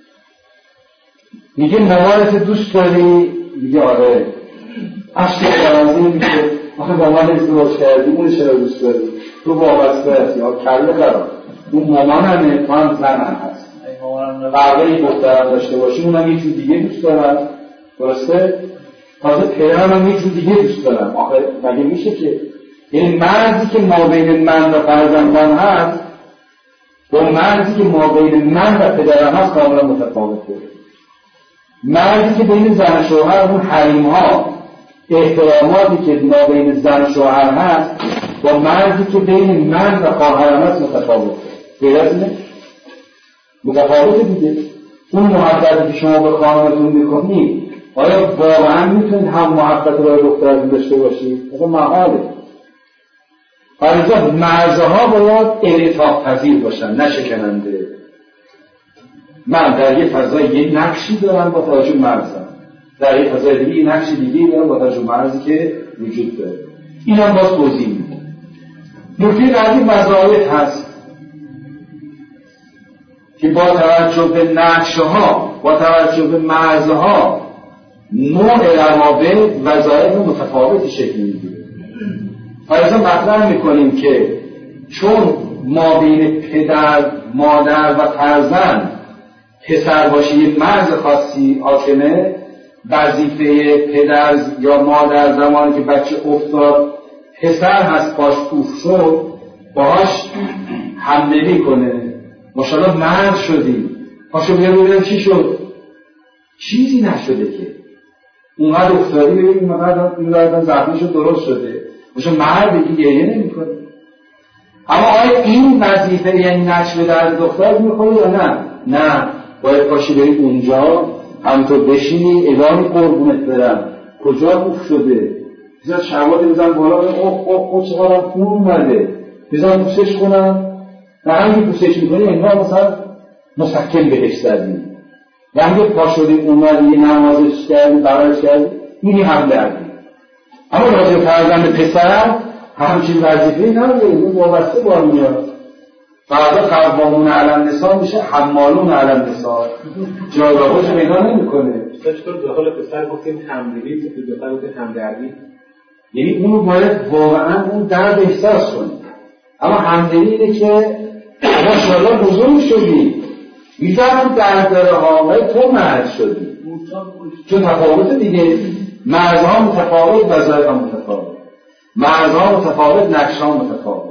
میگه مامانت دوست داری؟ میگه آره. عشق فرانزی میگه آخه مامان ازدواج کردی، اون چرا دوست داری؟ تو وابسته هستی، ها کله قرار اون مامان همه، تو هم زن هم هست. فرقه یک دخترم داشته باشی اونم یه چیز دیگه دوست دارم، درسته؟ تازه پدرم هم یه چیز دیگه دوست دارم. آخه مگه میشه که یعنی مرزی که ما بین من و فرزندان هست با مرزی که ما بین من و پدرم هست کاملا متفاوته. مرزی که بین زن و شوهر، اون حریم ها، احتراماتی که ما بین زن و شوهر هست با مرزی که بین من و خواهرم هست متفاوته. غیر از اینه متفاوته دیگه. اون محبتی که شما به خانمتون میکنید، آیا واقعا میتونید هم محبت برای دخترتون داشته باشید؟ مثلا محاله. برای مرزها باید انعطاف پذیر باشن، نه شکننده. من در یه فضای یه نقشی دارم با توجه به مرزم، در یه فضای دیگه یه نقش دیگه دارم با توجه به مرزی که وجود داره. این هم باز توضیح میده. نکته بعدی مزایت هست که با توجه به نقشها، با توجه به مرزها، نوع روابط وظایف متفاوتی شکل میگیره. فرضاً مطرح میکنیم که چون ما بین پدر، مادر و فرزند پسر باشه یه مرز خاصی حاکمه، وظیفه پدر یا مادر زمانی که بچه افتاد پسر هست پاش کوف شد باهاش حمله میکنه، ماشاءالله مرد شدی، پاشو بیا ببینم چی شد. چیزی نشده که اونقدر افتادی ببینیم مقدر این راردن زخمی شد درست شده، ماشا مرد بگی گریه نمی کنه. اما آیا این وظیفه یعنی نقش به درد دختر میخوره یا نه؟ نه، باید پاشی بری اونجا همطور بشینی الهی قربونت برم کجا خوف شده، بزن شواده بزن بالا اوه اوه اوه چقدر خون اومده، بزن بوسش کنم. و همین بوسش میکنی انگار مثلا مسکن بهش زدی، و همین پا شدی اومدی یه نمازش کردی برایش کردی اینی هم دردی. اما راجع فرزند پسر همچین وظیفه‌ای نداره، اون وابسته بار میاد. فردا قوامون علی النساء میشه حمالون علی النساء، جایگاهش پیدا نمیکنه. چطور داخل پسر گفتیم همدلی، تو داخل گفتیم همدردی، یعنی اونو باید واقعا اون درد احساس کنی. اما همدلی اینه که ماشاءالله بزرگ شدی، میفهمم درد داره ها، ولی تو مرد شدی، چون تفاوت دیگه، مردها متفاوت، وظایف هم متفاوت، مردها متفاوت، نقشها متفاوت،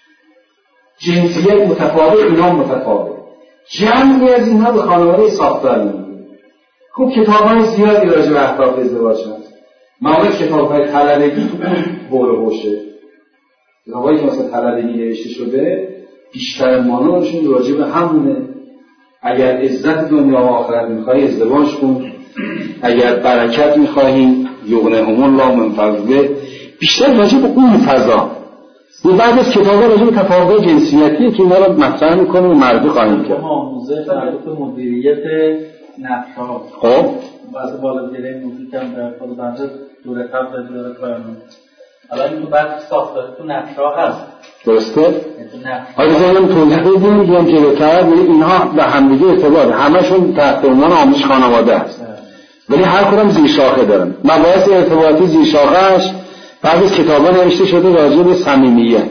جنسیت متفاوت، اینا متفاوت. جمعی از اینها به خانواده ساختار میگه. خب کتاب‌های زیادی راجع به اهداف ازدواج هست. معمولا کتاب‌های طلبگی تو اون حول و حوشه، کتاب‌هایی که مثلا طلبگی نوشته شده بیشتر مانورشون راجع به همونه. اگر عزت دنیا و آخرت می‌خوای ازدواج کن، اگر برکت می‌خواهی یغنیهم الله من فضله، بیشتر راجع به اون فضا. و بعد از کتاب‌ها راجع به تفاوت جنسیتی که اینا رو مطرح می‌کنه و مردی خواهیم کرد. آموزش مربوط به مدیریت نقش‌ها. خب بعضی بالاترین موضوع هم در خود بنده دوره قبل دوره کارمون. حالا این تو بعد ساختار تو نقش‌ها هست. درسته؟ حالا زمین توضیح بدیم میگم جلوتر اینها به همدیگه ارتباط، همشون تحت عنوان آموزش خانواده است. ولی هر کدوم زیر شاخه دارن. مباحث ارتباطی زیر شاخه‌اش بعد از کتابا نوشته شده راجع به صمیمیت.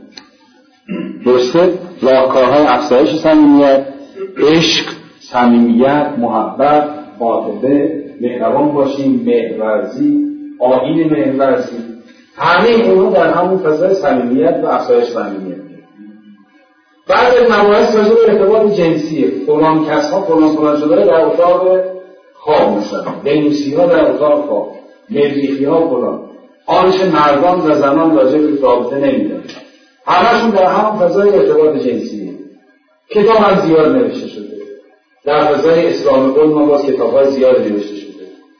درسته؟ راهکارهای افزایش صمیمیت، عشق، صمیمیت، محبت، عاطفه، مهربان باشیم، مهرورزی، آیین مهرورزی، همه اینها در همون فضای صمیمیت و افزایش صمیمیت. بعد از مباحث راجع به ارتباط جنسیه، فلان کس‌ها فلان فلان شده در اتاق خواب مثلا، بینوسی‌ها در اتاق خواب، مریخی‌ها فلان، آنچه مردان و زنان راجع به رابطه نمی‌دونن. همشون در همون فضای ارتباط جنسیه. کتاب هم زیاد نوشته شده. در فضای اسلام خود ما باز کتاب‌های زیاد نوشته شده.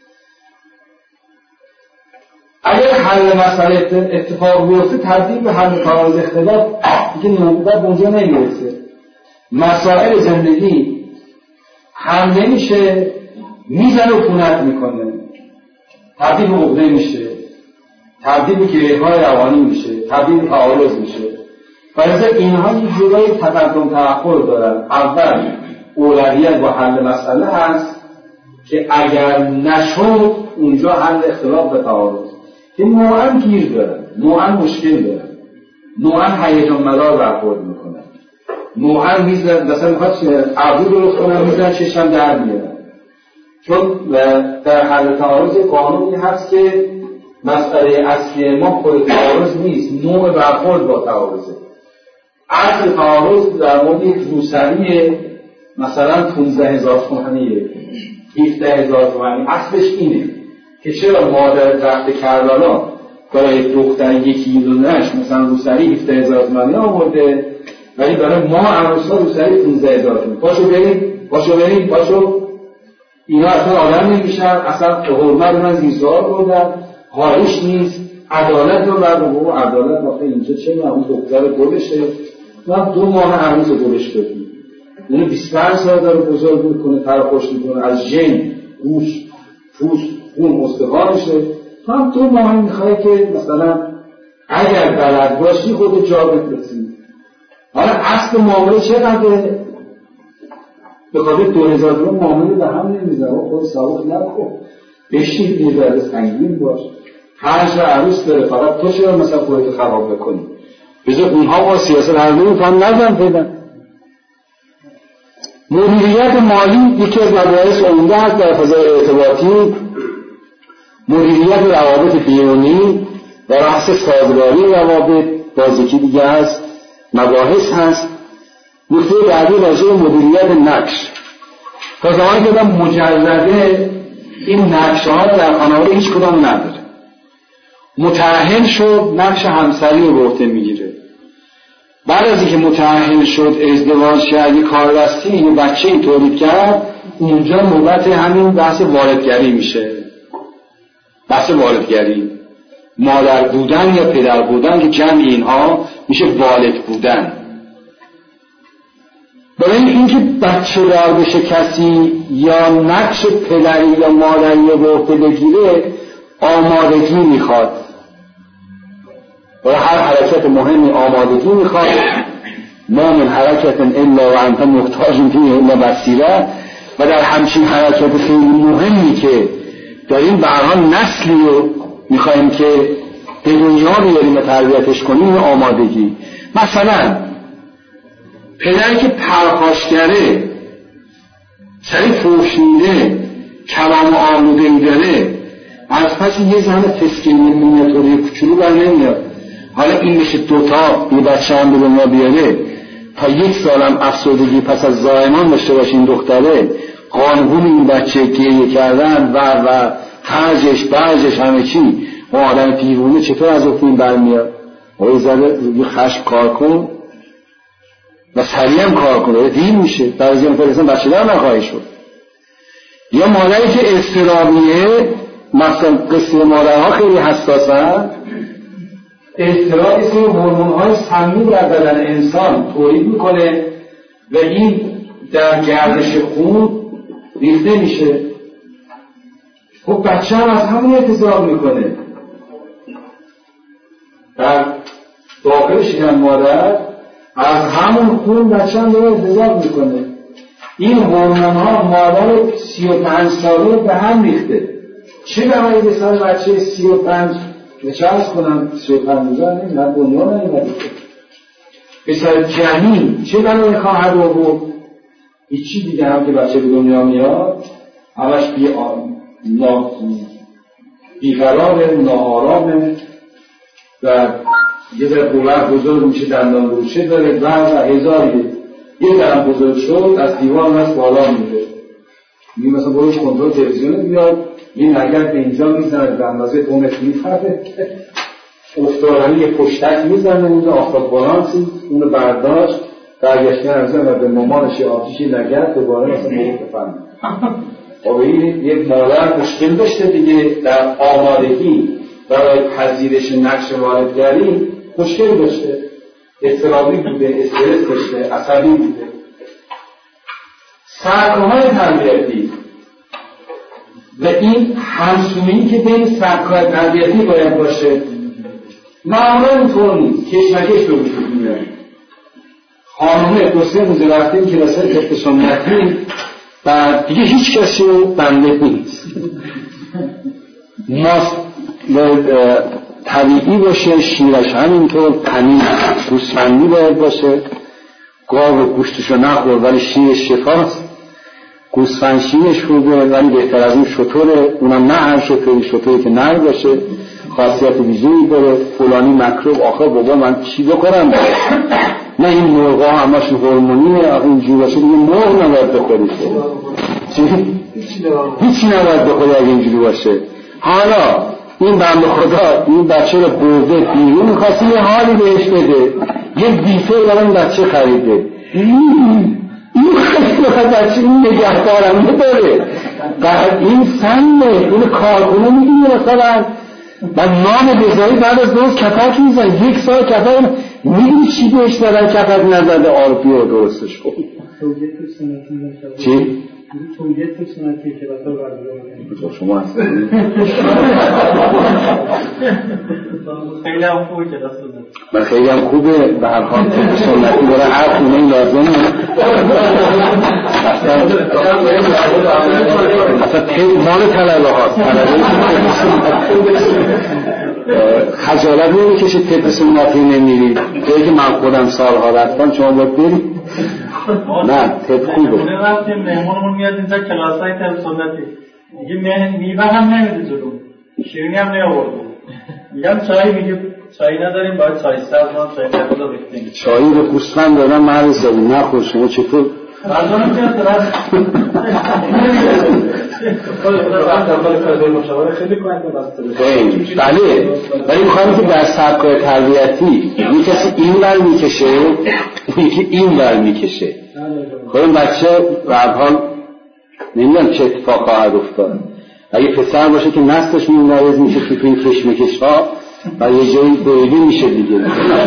اگر حل مسئله اتفاق بیفته تبدیل به حل تعارض اختلاف دیگه نوبت به اونجا نمیرسه. مسائل زندگی حل نمیشه، میزنه و خونت میکنه، تبدیل به عقده میشه، تبدیل به گره‌های روانی میشه، تبدیل به تعارض میشه. برای اینها یک جورای تقدم تأخر دارن. اول اولویت با حل مسئله هست که اگر نشد اونجا حل اختلاف به تعارض که نوعاً گیر دارن، نوعاً مشکل دارن، نوعاً هیجان مدار برخورد میکنن، نوعاً میزن مثلا میخواد ابرو درست کنن میزن چشم در میارن. چون در حل تعارض قانونی هست که مسئله اصلی ما خود تعارض نیست، نوع برخورد با تعارضه. اصل تعارض در مورد یک روسریه مثلا پانزده هزار تومانیه، هفده هزار تومانی، اصلش اینه که چرا مادر درخت کربلا برای دختر یکی دونش مثلا روسری هفده هزار تومانی آورده ولی برای ما عروسا روسری پانزده هزار تومانی. پاشو بریم پاشو بریم پاشو اینا اصلا آدم نمیشن، اصلا حرمت من زیرسوال بردن، حالش نیست، عدالت رو بر رو عدالت آخه اینجا چه نه اون دختر گلشه، ما دو ماه عروس گلش دادیم، اونو بیست و پنج سال داره بزرگ میکنه، تراخوش میکنه، از ژن، گوش، پوست، خون استخوانشه. تو هم دو ماه میخوای که مثلا اگر بلد باشی خود جا بفرسی. حالا اصل معامله چقدره؟ به خاطر دو هزار دلار معامله به هم نمیزنه، خود سابق نکن، بشین یه ذره سنگین باش. پنج عروس داره، فقط تو چرا مثلا خودت خراب بکنی؟ بذار اونها با سیاست حل نمی‌کنن، نزن پیدا. مدیریت مالی یکی از مباحث عمده است در فضای ارتباطی. مدیریت روابط بیرونی و بحث سازگاری روابط باز یکی دیگه است، مباحث هست. نکته بعدی راجع به مدیریت نقش. تا زمانی که آدم مجرده این نقش‌ها در خانواده هیچ کدام نداره، متأهل شد نقش همسری رو به عهده میگیره. بعد از اینکه متأهل شد ازدواج کرد، کار دستی یه بچه این تولید کرد، اونجا نوبت همین بحث واردگری میشه. بحث واردگری، مادر بودن یا پدر بودن که جمع اینها میشه والد بودن. برای اینکه بچه دار بشه کسی یا نقش پدری یا مادری رو به عهده بگیره آمادگی میخواد. برای هر حرکت مهمی آمادگی میخواد. ما من حرکت الا و انت محتاج فیه الا بصیره، و در همچین حرکت خیلی مهمی که داریم به هر حال نسلی رو میخوایم که به دنیا بیاریم و تربیتش کنیم آمادگی. مثلا پدری که پرخاشگره، سری فحش میده، کلام آلوده‌ای داره، از پس یه زن تسکین مینیاتوری کوچولو بر نمیاد. حالا این میشه دوتا یه بچه هم به دنیا بیاره، تا یک سالم افسردگی پس از زایمان داشته باشه این دختره، قانون این بچه گریه کردن و و فرجش برجش همه چی، و آدم دیوونه چطور از اون برمیاد؟ و زده یه خشم کار کن و سریع هم کار کنه، دیر میشه. بعضی هم فرستن بچه در نخواهی شد. یا مادری که اضطرابیه، مثلا قصه مادرها خیلی حساسن، اضطراب اسم هورمون‌های سمی در بدن انسان تولید میکنه و این در گردش خون ریخته میشه. خب بچه هم از همون اضطراب میکنه، در داخل شکم مادر از همون خون بچه هم داره اضطراب میکنه. این هورمون‌ها مادر سی و پنج ساله به هم ریخته. چه برای بسر بچه سی و پنج که چه ارز کنم سی و پنج روزه نمیدن دنیا نمیدن بسر جنین چه برای خواهد رو بود؟ هیچی دیگه هم که بچه به دنیا میاد همش بی نا... بیقراره، ناآرامه و یه در قولر بزرگ میشه، دندان بروشه داره و و هزاری. یه درم بزرگ شد از دیوان هست بالا میده، میگه مثلا باید کنترل تلویزیون بیاد، یه نگرد به اینجا میزنه به اندازه قومت میفرده، افتادنی یه پشتک میزنه اینجا آفتاب بالانسی، اونو برداشت برگشتن ارزن و به مامانش آتیش نگرد دوباره مثلا موقع بفرمه. و به این یک مادر مشکل داشته دیگه در آمادگی برای پذیرش نقش والدگری مشکل داشته، اضطرابی بوده، استرس داشته، عصبی بوده. سرکوهای تربیتی و این همسویی که بین سرکوهای تربیتی باید باشه معمولا اینطور نیست، کشمکش به وجود میاد. خانومه دو سه روز رفتیم کلاسه طب سنتی و دیگه هیچ کسی رو بنده نیست، ماست طبیعی باشه، شیرش همینطور، پنیر گوسفندی باید باشه، گاو گوشتشو نخور ولی شیرش شفاست، گوسفند شیرش خوبه ولی بهتر از اون شطوره، اونم نه هر شطوری، شطوری که نر باشه خاصیت ویژه‌ای داره، فلانی مکروب. آخه بابا من چی بکنم؟ نه این مرغا همشون هورمونیه، آخه اینجور باشه دیگه مرغ نباید بخورید. چی؟ هیچی نباید بخوری اگه اینجوری باشه. حالا این بنده خدا این بچه رو برده بیرون، میخواستی یه حالی بهش بده، یه بیفه برای این بچه خریده، این خیلی بخواد بچه این نگهدارنده داره، بعد این سنه این کارکنه میگیره مثلا و نام بزایی بعد از دوست کپک میزن، یک سال کپک میگی چی بهش دادن کپک نزده آرپی رو درستش کن. چی؟ تولیت سنتی که بطور برگرده شما هست خیلی هم خوبه که دست دارم من خیلی هم خوبه به هر حال طب سنتی برای هر خونه این لازمه. اصلا طب مال طلبه هاست، خجالت نمیکشه طب سنتی نمیرید جایی که من خودم سالها رفتم شما باید برید. نه طب خوبه. خونه رفتیم مهمونمون میاد اینجا کلاسای طب سنتی میگه میوه هم نمیده جلو، شیرینی هم نیاورده، میگم چای، میگه چای نداریم باید چای سبز ما چای سبز رو بختیم. چایی به گوسفند دادن مرد زبون نخور. شما چطور؟ مردم که درست بله ولی میخوایم که در سبکای تربیتی یه کسی این ور میکشه یکی این ور میکشه. خب این بچه به هر حال نمیدونم چه اتفاق خواهد افتاد. اگه پسر باشه که نسلش منقرض میشه تو این کشمکش ها و یه جایی بریدی میشه دیگه.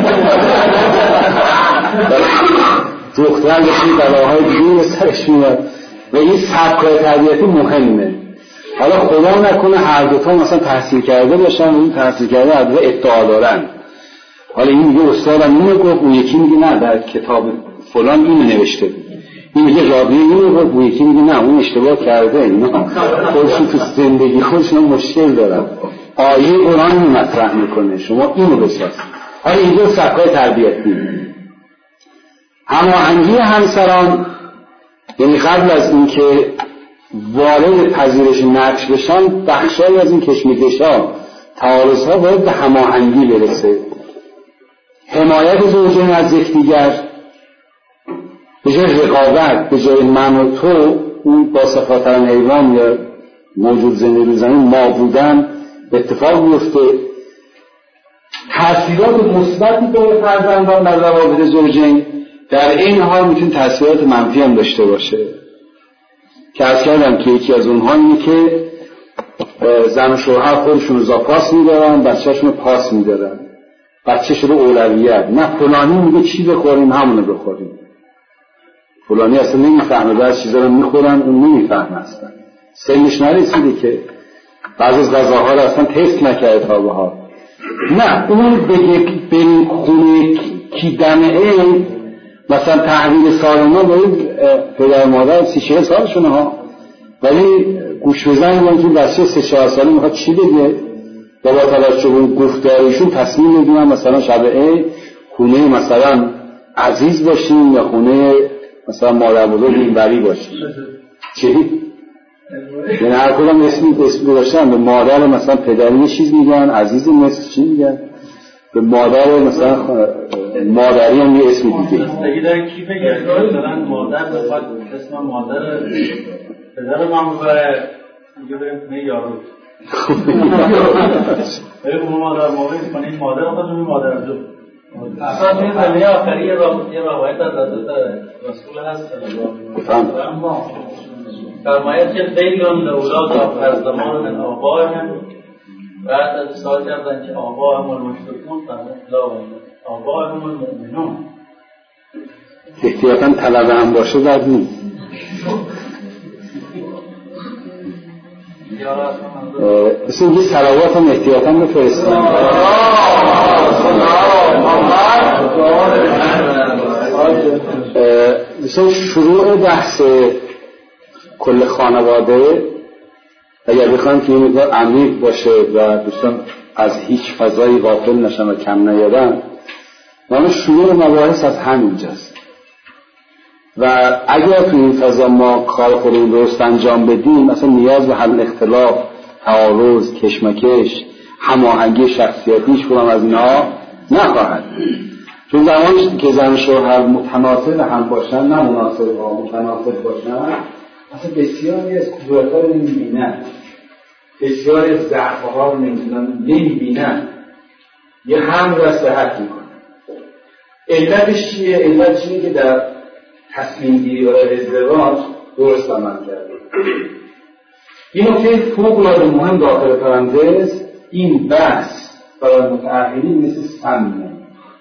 دختر بشید بلاهای دیگه سرش میاد و این سبکای تربیتی مهمه. حالا خدا نکنه هر دوتا مثلا تحصیل کرده باشن و این تحصیل کرده هر دوتا ادعا دارن، حالا این میگه استادم اینو گفت، اون یکی میگه نه در کتاب فلان اینو نوشته بود، این میگه رابعه اینو گفت، اون یکی میگه نه اون اشتباه کرده. اینا خودشون تو زندگی خودشون مشکل دارن. آیه قرآن رو مطرح میکنه شما اینو بساز. حالا اینجا سبکای تربیتی هماهنگی همسران، یعنی قبل از اینکه وارد پذیرش نقش بشن بخشایی از این کشمکش‌ها تعارض‌ها باید به هماهنگی برسه. حمایت زوجین از یکدیگر به جای رقابت، به جای من و تو، اون با صفاترن حیوان یا موجود زنده رو زمین ما بودن اتفاق میفته. تأثیرات مثبتی به فرزندان در روابط زوجین در این حال میتونه تأثیرات منفی هم داشته باشه که عرض کردم که یکی از اونها اینه که زن و شوهر خودشون رو زا پاس میدارن، بچه‌شون رو پاس میدارن، بچه‌ش رو اولویت، نه فلانی میگه چی بخوریم همونو بخوریم، فلانی اصلا نمیفهمه بعضی چیزا رو میخورن اون نمیفهمه، اصلا سنش نرسیده که بعضی از غذاها رو اصلا تست نکرده تا به حال. نه اون بگه بریم خونه کی دمه مثلا تحویل سالانه باید پدر مادر سی چهل سالشونه ها، ولی گوش بزنی باید که بچه سه چهار ساله میخواد چی بگه و با توجه به گفتاریشون تصمیم بگیرن مثلا شب عید خونه مثلا عزیز باشیم یا خونه مثلا مادر بزرگ اینوری باشیم. چی؟ یعنی هر کدام اسمی اسمی داشتن، به مادر مثلا پدری یه چیز میگن، عزیز مثل چی میگن، به مادر مثلا مادری هم یه اسمی دیگه. اگه در کی بگه مثلا مادر بخواد اسم مادر پدر من ببره میگه بریم خونه یارو بریم خونه مادر موقعی کنیم مادر خودمون مادر جو. اصلا این زمینه آخری یه روایت از حضرت رسول هست اما فرماید که دیلون لولاد از زمان من آبایهم، بعد از سوال کردن که آبایهم المشرکون فرماید لا آبایهم المؤمنون. احتیاطاً طلبه هم باشه در نیست. مثل اینکه صلوات هم احتیاطاً بفرستن. مثل شروع بحث کل خانواده اگر بخوایم که این مقدار عمیق باشه و دوستان از هیچ فضایی غافل نشن و کم نیادن، ما شروع مباحث از همینجاست و اگر تو این فضا ما کار خودمون درست انجام بدیم مثلا نیاز به حل اختلاف، تعارض، کشمکش، هماهنگی شخصیتی هیچ کدام از اینها نخواهد. چون زمانی که زن و شوهر متناسب هم باشن، نه مناسب ها متناسب باشن، اصلا بسیاری از کدورت‌ها رو نمی‌بینن، بسیاری از ضعف‌ها رو نمی‌بینن، یه هم رو صحت میکنن. علتش چیه؟ علت چیه که در تصمیم گیری برای ازدواج درست عمل کرده. این نکته فوق‌العاده مهم داخل پرانتز، این بحث برای متأهلین مثل سمه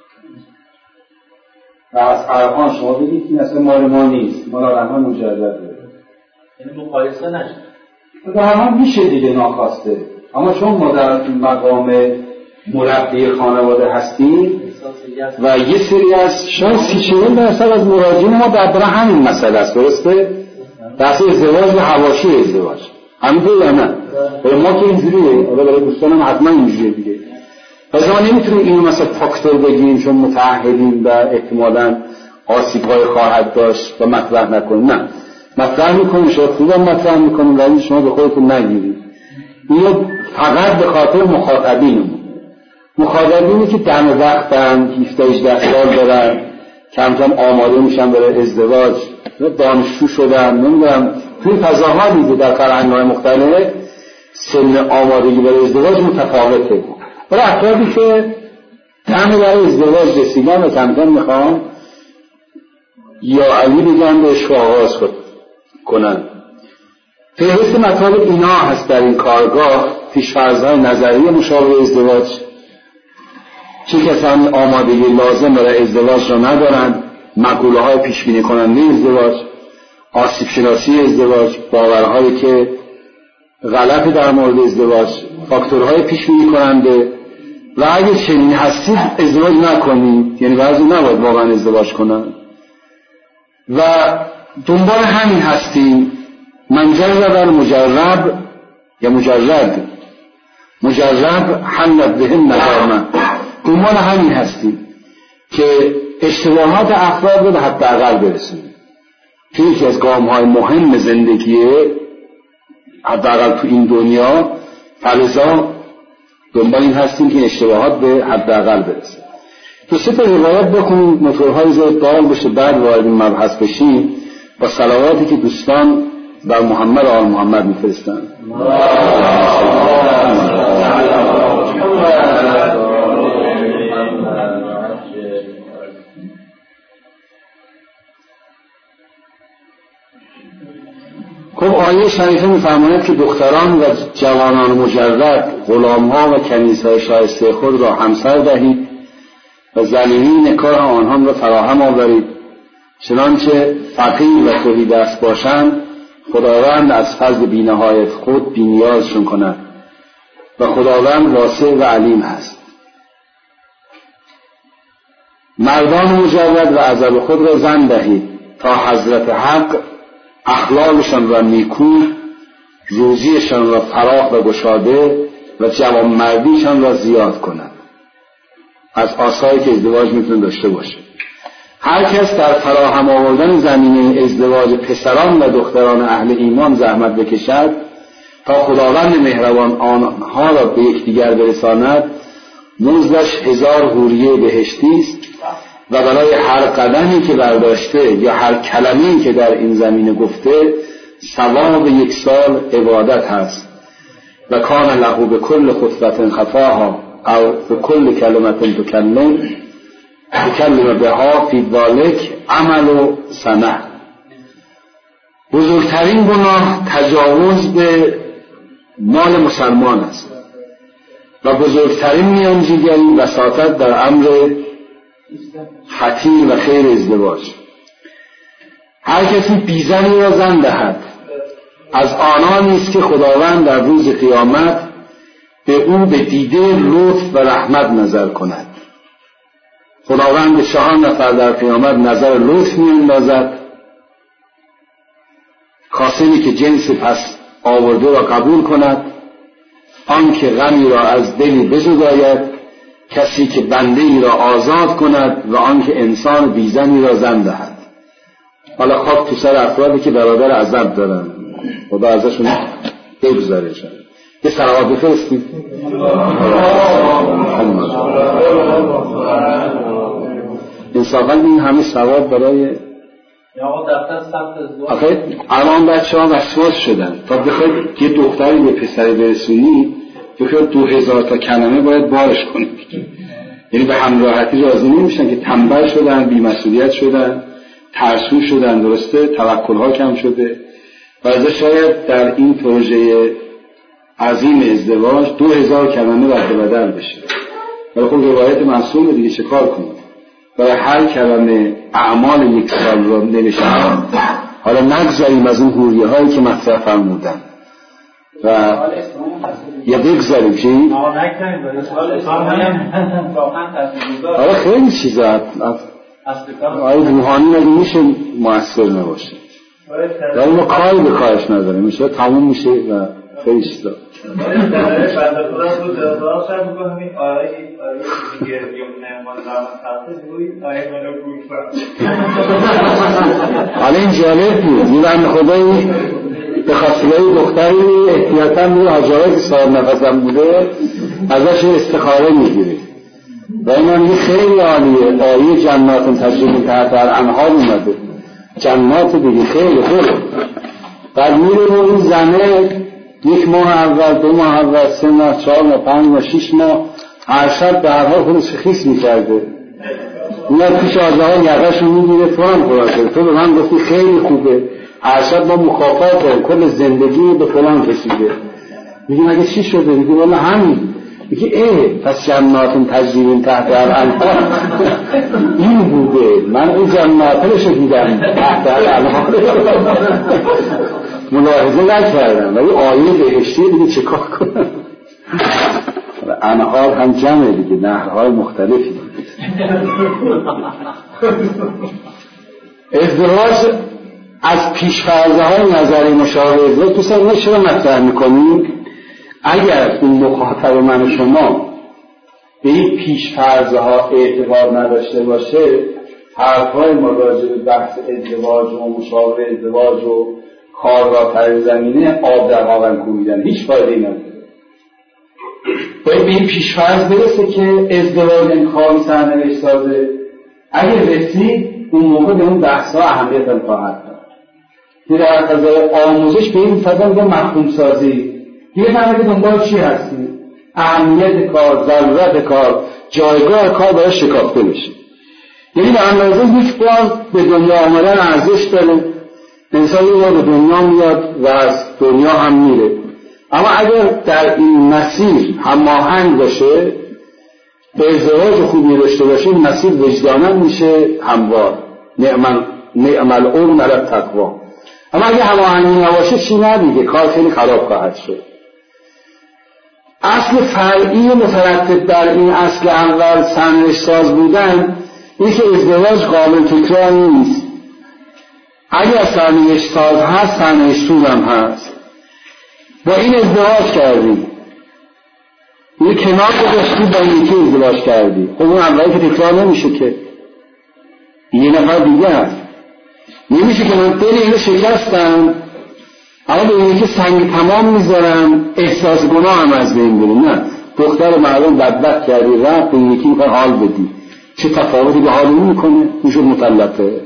و از حرفان شما بگید این اصلا مال ما نیست، مال آدم‌ها مجرده، یعنی مقایسه نشه. در هم میشه دیگه ناخواسته، اما چون ما در مقام مربی خانواده هستیم و یه سری از شاید سی چهل درصد از مراجعین ما در همین مسئله است، درسته؟ بحث ازدواج و حواشی ازدواج همینطور یا نه؟ برای ما که اینجوریه، حالا برای دوستانم حتما اینجوریه دیگه. پس ما نمیتونیم اینو مثلا فاکتور بگیریم چون متأهلیم و احتمالاً آسیب‌های خواهد داشت و مطرح نکنیم. نه، مطرح میکنیم، شاید خوبم مطرح میکنیم ولی شما به خودتون نگیرید. اینو فقط به خاطر مخاطبینمون، مخاطبینی که دم وقتن، هفده هجده سال دارن، کم کم آماده میشن برای ازدواج، دانشجو شدن، نمیدونم توی فضاها دیگه در فرهنگ‌های مختلف سن آمادگی برای ازدواج متفاوته. برای افرادی که دم برای ازدواج رسیدن و کم کم میخوان یا علی بگن به عشق آغاز کنن. فهرست مطالب اینا هست در این کارگاه، پیش‌فرض‌های نظری مشابه ازدواج، چه کسانی آمادگی لازم برای ازدواج را ندارند، مقوله‌های پیش‌بینی کننده ازدواج، آسیب شناسی ازدواج، باورهایی که غلط در مورد ازدواج، فاکتورهای پیش‌بینی کننده و اگه چنین هستید ازدواج نکنید، یعنی بعضی نباید واقعا ازدواج کنن و دنبال همین هستیم. من جرب المجرب یا مجرد مجرب حلت بهم ندامه، دنبال همین هستیم که اشتباهات افراد رو به حداقل برسونیم. که یکی از گام‌های مهم زندگیه، حداقل تو این دنیا، فلذا دنبال این هستیم که اشتباهات به حداقل برسه. دو سه تا روایت بخونیم موتورهای زیاد دال بشه، بعد وارد این مبحث بشیم با صلواتی که دوستان بر محمد و آل محمد میفرستن. خب آیه شریفه می‌فرماید که دختران و جوانان مجرد، غلام‌ها و کنیزهای شایسته خود را همسر دهید و ذلیلین نکاح آنها را فراهم آورید، چنانچه فقیر و تهیدست باشند خداوند از فضل بی‌نهایت خود بی‌نیازشون کند و خداوند واسع و علیم هست. مردان مجرد و عذاب خود را زن دهید تا حضرت حق اخلاقشان را نیکو، روزیشان را فراخ و گشاده و جوانمردیشان را زیاد کند. از آثاری که ازدواج میتونه داشته باشه. هر کس در فراهم آوردن زمینه ازدواج پسران و دختران اهل ایمان زحمت بکشد تا خداوند مهربان آنها را به یکدیگر برساند، مزدش هزار حوریه بهشتی است و برای هر قدمی که برداشته یا هر کلمه‌ای که در این زمینه گفته ثواب یک سال عبادت هست. و کان له به کل خطبت خفاها او به کل کلمت تکلم تکلم بها فی ذالک عمل و سنه. بزرگترین گناه تجاوز به مال مسلمان است و بزرگترین میانجیگری وساطت در امر خطیر و خیر ازدواج. هر کسی بیزنی را زن دهد از آنان است که خداوند در روز قیامت به او به دیده لطف و رحمت نظر کند. خداوند به چهار نفر در قیامت نظر لطف می‌اندازد: کاسبی که جنس پس آورده را قبول کند، آن که غمی را از دلی بزداید، کسی که بنده ای را آزاد کند و آن که انسان بیزنی را زن دهد. حالا خاک تو سر افرادی که برادر عذاب دارن، خدا ازشون بگذاره. یه صلوات بفرستید. انصافاً این همه ثواب برای آخه الان بچه ها وسواس شدن تا بخواید یه دختری به پسری برسونی بخواید دو هزار تا کلمه باید بارش کنید، یعنی به همراحتی راضی نمیشن که تنبل شدن، بی‌مسئولیت شدن، ترسو شدن، درسته؟ توکل ها کم شده و از شاید در این پروژه عظیم ازدواج دو هزار کلمه رد و بدل بشه. ولی خب روایت معصومه دیگه، چه کار کنید؟ برای هر کلمه اعمال یک سال رو نوشتن. حالا نگذاریم از اون حوریه هایی که مطرح فرمودن و یا بگذاریم چی؟ حالا خیلی چیزا آیا روحانی مگه میشه مؤثر نباشه؟ ولی ما کاری به کارش نداره، میشه تموم میشه و خیلی چیزا حالا این جالب بود. یه بند خدایی به خاطرهای دختری احتیاطاً روی حاجاوه که صاحب نفسم بوده ازش استخاره میگیره و این میگه خیلی عالیه، آیه جنات تجری تحت الانهار اومده، جنات دیگه خیلی خوبه. بعد میره رو این زنه یک ماه اول، دو ماه اول، سه ماه، چهار ماه، پنج ماه، شیش ماه هر شب به هر حال خودش خیس میکرده. میاد پیش آزاها یقش رو میگیره، تو هم خدا شده، تو به من گفتی خیلی خوبه، هر شب ما مکافات داریم، کل زندگی به فلان کشیده. میگه مگه چی شده؟ میگه والا همین. میگه اه پس جناتون تجریبین تحت الانهار این بوده، من اون جناتش رو دیدم تحت الانهار ملاحظه نکردم، ولی آیه بهشتی دیگه چه کار کنم؟ انهار هم جمعه دیگه، نهرهای مختلفی. ازدواج از پیش‌فرض های نظری مشابه ازدواج دوستان ما چرا مطرح میکنیم؟ اگر این مخاطب من و شما به این پیش‌فرض ها اعتبار نداشته باشه، حرفهای ما راجع به بحث ازدواج و مشابه ازدواج و کارگاه تر زمینه آب در هاون کوبیدن، هیچ فایده نداره. باید به این پیش‌فرض برسه که ازدواج انتخابی سرنوشت سازه. اگر رسید اون موقع به اون بحث‌ها اهمیت هم خواهد داد. که در فضای آموزش به این فضا میگه مفهوم سازی. دیگه فهمید دنبال چی هستی؟ اهمیت کار، ضرورت کار، جایگاه کار باید شکافته بشه. یعنی به اندازه یک بار به دنیا آمدن ارزش داره. انسان یک بار به دنیا میاد و از دنیا هم میره. اما اگر در این مسیر هماهنگ باشه، به ازدواج خوبی داشته باشه، این مسیر وجدانا میشه هموار. نعم نعم العون علی التقوا. اما اگه هماهنگی نباشه چی ندیگه، کار خیلی خراب خواهد شد. اصل فرعی مترتب بر این اصل اول سرنوشت ساز بودن این که ازدواج قابل تکرار نیست. اگر سرنوشت ساز هست سرنوشت سوز هم هست. با این ازدواج کردی، یه کنار گذاشتی با یکی ازدواج کردی، خب اون اولی که تکرار نمیشه که یه نفر دیگه هست. نمیشه که من دل اینو شکستم اما به اینه که سنگ تمام میذارم احساس گناه هم از بین بریم. نه، دختر مردم بدبخت کردی رفت به یکی میخوای حال بدی، چه تفاوتی به حال میکنه؟ میشود مطلقه.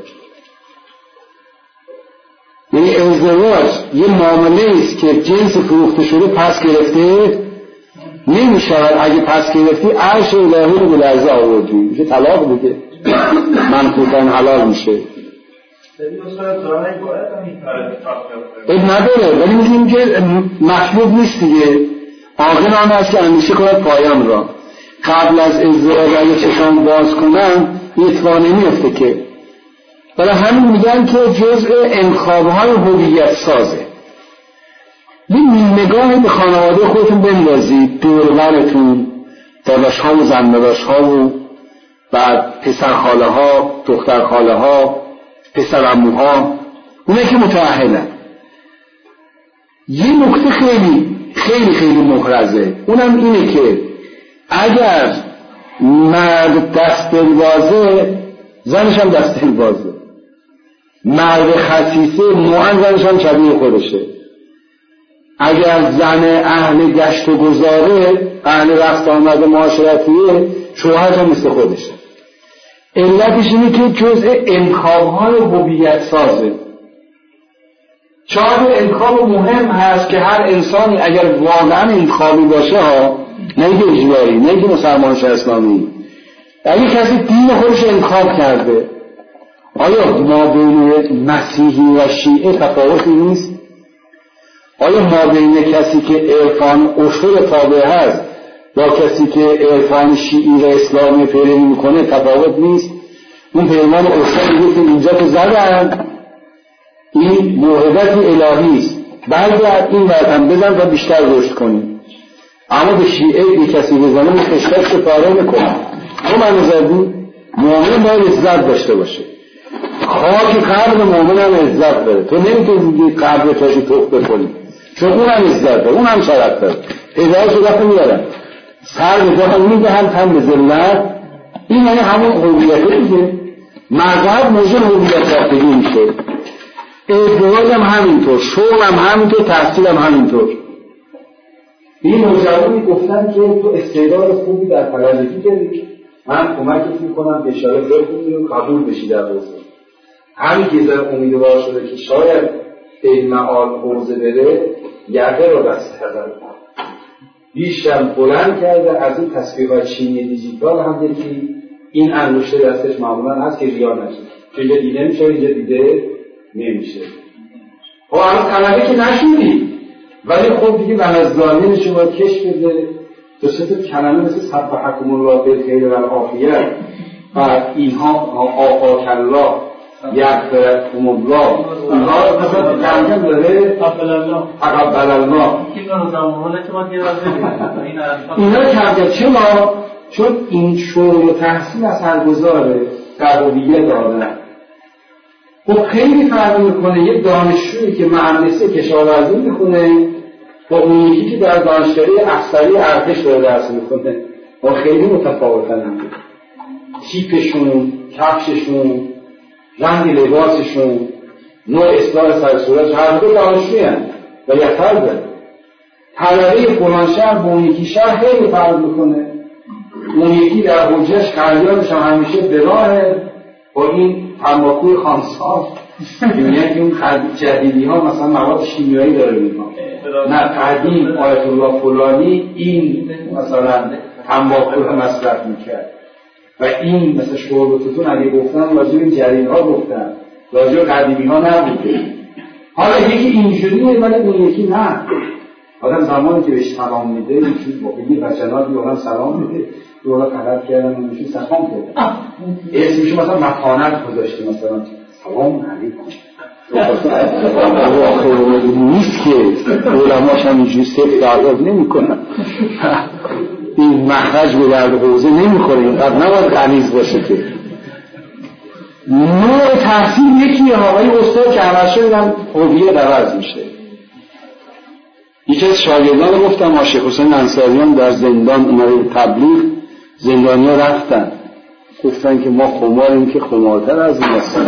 یعنی ازدواج یه معامله است که جنس فروخته شده پس گرفته نمیشود. اگه پس گرفتی عرش الهی رو به لرزه آوردی، میشه طلاق دیگه، منطوقاً حلال میشه. این نداره، ولی میگیم که مطلوب نیست دیگه. عاقل آن است که اندیشه کند پایان را. قبل از ازدواج اگه چشام باز کنم این اتفاق نمیفته که. برای همین میگن که جزء انتخاب‌های هویت سازه. این نگاه به خانواده خودتون بندازید، دور و برتون، داداش‌ها و زنداداش‌ها و بعد پسر خاله ها، دختر خاله ها، پسر عموها، اونایی که متأهلن. یه نکته خیلی خیلی خیلی محرزه، اونم اینه که اگر مرد دست دلبازه زنش هم دست دلبازه. مرد خسیسه نوعا زنش هم شبیه خودشه. اگر زن اهل گشت و گذاره، اهل رفت آمد معاشرتیه، شوهرش هم مثل خودشه. علتش اینه که جزء انتخاب‌های هویت سازه. شاید انتخاب مهم هست که هر انسانی اگر واقعا انتخابی باشه ها، نه اینکه اجباری، نه اینکه مسلمان شه اسلامی، اگه کسی دین خودش انتخاب کرده، آیا ما بین مسیحی و شیعه تفاوتی نیست؟ آیا ما بین کسی که عرفان اشور تابع هست با کسی که عرفان شیعی و اسلامی پیروی میکنه تفاوت نیست؟ اون پیمان اشور میگه که اینجا که زدن این موهبت الهی است، برگرد این وقتم بزن تا بیشتر رشد کنیم. اما به شیعه یه کسی بزنه به خشتک سپاره میکنه. تو من زدی مومن باید عزت داشته باشه. خاک قبر مومن هم عزت داره. تو نمیتونی قبر تاشی توق بکنی، چون اون هم عزت داره، اون هم شرف داره. هدایت رو دفعه میارن سر به جا هم میدهن تن به ذلت. این یعنی همون هویته دیگه. مذهب موجه هویت ساختگی میشه. ازدواج هم همینطور، شغل هم همینطور، تحصیل هم همینطور. این نوجوانی گفتن که تو استعداد خوبی در فلسفه داری، من کمکت میکنم به اشاره بخونی و قبول بشی در حوزه. همین که در امیدوار شده که شاید به معاد حوزه بره، یقه رو بسته کرده، بیشتر بلند کرده. از این تصویرهای چینی دیجیتال هم یکی این انگشته دستش معمولا هست که ریا نشه، چون اینجا دیده میشه اینجا دیده نمیشه. خب الان طلبه که نشودی، ولی خب دیگه بنظرانه شما باید کش بده دو سه تا کلمه مثل سبحکم الله بالخیر و العافیه و اینها آقاک الله یغفرکم الله، اونها مثلا کم داره تقبل الله تقبل الله اینا کم. چرا؟ چون این شغل و تحصیل اثرگذاره در هویت آدم. خب خیلی فرق میکنه یک دانشجویی که مهندسی کشاورزی میخونه با اون یکی که در دانشکده افسری ارتش داره درس میخونه و خیلی متفاوتن. تیپشون، کفششون، رنگ لباسشون، نوع اصلاح سر صورت، هر دو دانشجویی هستند و یفرضن. طلبه فلان شهر با اون یکی شهر خیلی فرق میکنه. اون یکی در حجرش خریدارش هم همیشه به راهه با این تنباکوی خامساز که میگن که اون جدیدی ها مثلا مواد شیمیایی داره میگن، نه قدیم آیت الله فلانی این مثلا تنباکو رو مصرف میکرد و این مثلا شرب و توتون اگه گفتن راجع به این جریان ها گفتن، راجع به قدیمی ها نبوده. حالا یکی اینجوریه ولی اون یکی نه. آدم زمانی که بهش سلام میده یکی با بگی وجنات یه آدم سلام میده یه آدم طلب کردن و میشه سلام کرد اسمشو مثلا متانت گذاشته مثلا سلام علیکم. نیست که علماش هم اینجوری صفت درداد نمی کنن. این مخرج به درد حوزه نمی خوره، اینقدر نباید غلیظ باشه که نوع تحصیل یکی ها. ولی استاد که عوض شد هم هویت عوض میشه. یکی از شاگردان گفتم ما شیخ حسین انصاریان در زندان اونای تبلیغ زندانیا رفتن گفتن که ما خماریم که خمارتر از این هستن.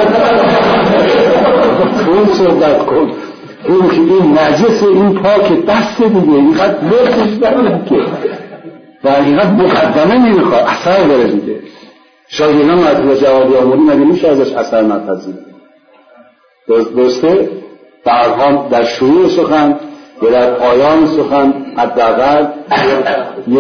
اون صحبت کن اون که این نجس این پاک دست دیگه اینقدر لطفش داریم که و اینقدر مقدمه نمیخواد اثر داره دیگه. شاگردان مرتبه جوابی آمولی مگه میشه ازش اثر نپذیره؟ درسته؟ درها در شروع سخن یا در پایان سخن حداقل یه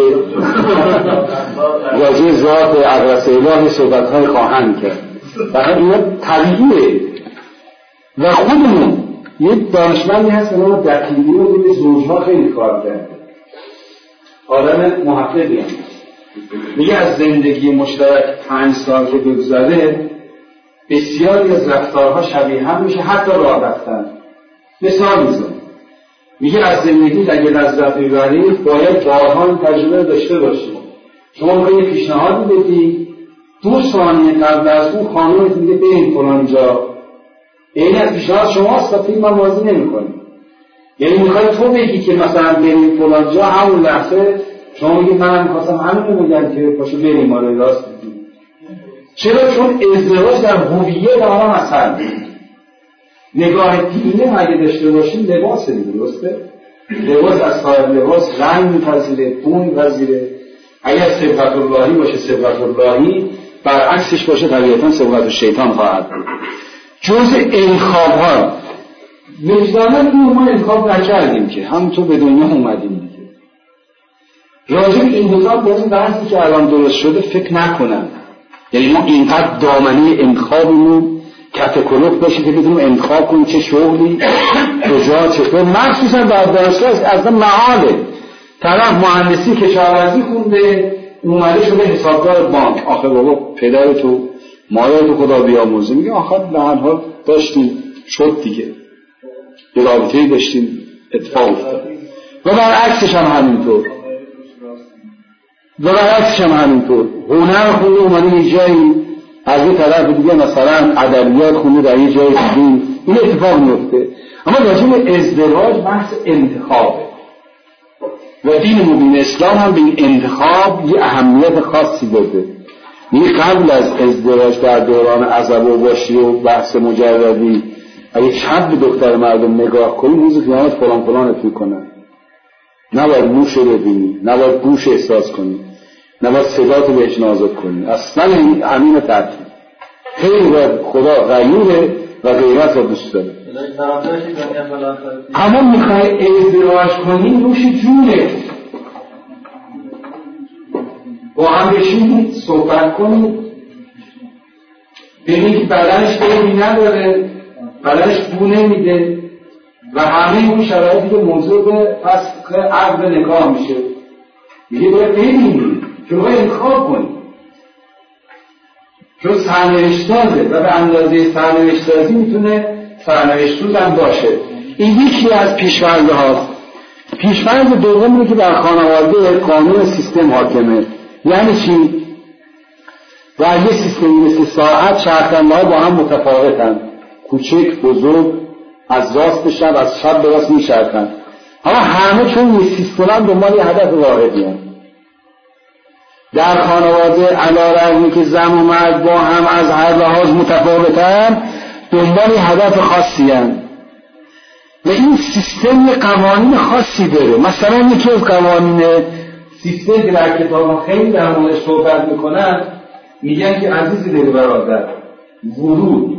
راجع ذات اقدس الهی صحبت‌های خواهند کرد. فقط اینا طبیعیه. و خودمون یه دانشمندی هست به نام دقیقی و روی زوجها خیلی کار کرده. آدم محققی هم میگه از زندگی مشترک پنج سال که بگذره بسیاری از رفتارها شبیه هم میشه، حتی راه رفتن. مثال میزنم میگه از زندگی اگه لذت ببرید باید بارها این تجربه داشته باشید. شما باید یه پیشنهادی بدی، دو ثانیه قبل از اون خانومت میگه بریم فلان جا، این از پیشنهاد شماست تا فیلم هم بازی نمی‌کنی. یعنی میخوای تو بگی که مثلا بریم فلان جا، همون لحظه شما میگی منم می‌خواستم همین رو بگم که پاشو بریم آره راست میگی. چرا؟ چون ازدواج در هویت آدم اثر می‌کنه. نگاه دینه اگه داشته باشیم لباس دیگه، درسته؟ لباس از صاحب لباس رنگ می‌پذیره، بو می‌پذیره. اگر صبغت اللهی باشه صبغت اللهی، برعکسش باشه طبیعتاً صبغت الشیطان خواهد بود. جز انتخاب ها وجداناً این ما انتخاب نکردیم که همونطور به دنیا اومدیم دیگه. راجع به این دوتا باید بحثی که الان درست شده فکر نکنم. یعنی ما اینقدر دامنه انتخابمون کف کلوف باشه که بدونیم انتخاب کنیم چه شغلی کجا چطور. مخصوصا در دانشگاه از محاله طرف مهندسی کشاورزی خونده اومده شده حسابدار بانک. آخه بابا پدر تو مایه تو خدا بیاموزه. میگه آخه به هر حال داشتیم شد دیگه، یه رابطه‌ای داشتیم اتفاق افتاد. و برعکسش هم همینطور و برعکسش هم همینطور هنر خونده اومده یه جایی، از یه طرف دیگه مثلا ادبیات خونده در یه جای دیگه، این اتفاق میفته. اما راجع به ازدواج بحث انتخابه و دین مبین اسلام هم به این انتخاب یه اهمیت خاصی داده. یعنی قبل از ازدواج در دوران عزب و باشی و بحث مجردی اگه چند به دختر مردم نگاه کنی روز قیامت فلان فلان اتفاق کنن. نباید موش رو ببینی، نباید گوش احساس کنی، نباید صدات رو بهش نازک کنی. اصلا همین ترتیب. خیلی باید خدا غیوره و غیرت رو دوست داره. اما میخوای ازدواج کنی روش جونه، با هم بشینید صحبت کنید، ببینید که بدنش بیمی نداره، بدنش بو نمیده و همه اون شرایطی که موضوع به فسخ عقد نکاح میشه. میگه باید ببینید که باید انتخاب کنید. چون سرنوشت‌سازه و به اندازه سرنوشت‌سازی میتونه سرنوشت‌سوز هم باشه. این یکی از پیش‌فرض‌ها هاست. پیش‌فرض دوم اینه که در خانواده قانون سیستم حاکمه. یعنی چی؟ در یه سیستمی مثل ساعت چرخنده‌ها با هم متفاوتن، کوچک، بزرگ، از راست به شب، از شب به راست میچرخن، اما همه چون یه سیستم دنبال یه هدف واحدی هم. در خانواده علی‌رغمی که زن و مرد با هم از هر لحاظ متفاوتن، دنبال یه هدف خاصی هم. و این سیستم یه قوانین خاصی داره. مثلا یکی از قوانین سیستم که در کتاب خیلی در موردش صحبت میکنن، میگن که عزیزی دل برادر، ورود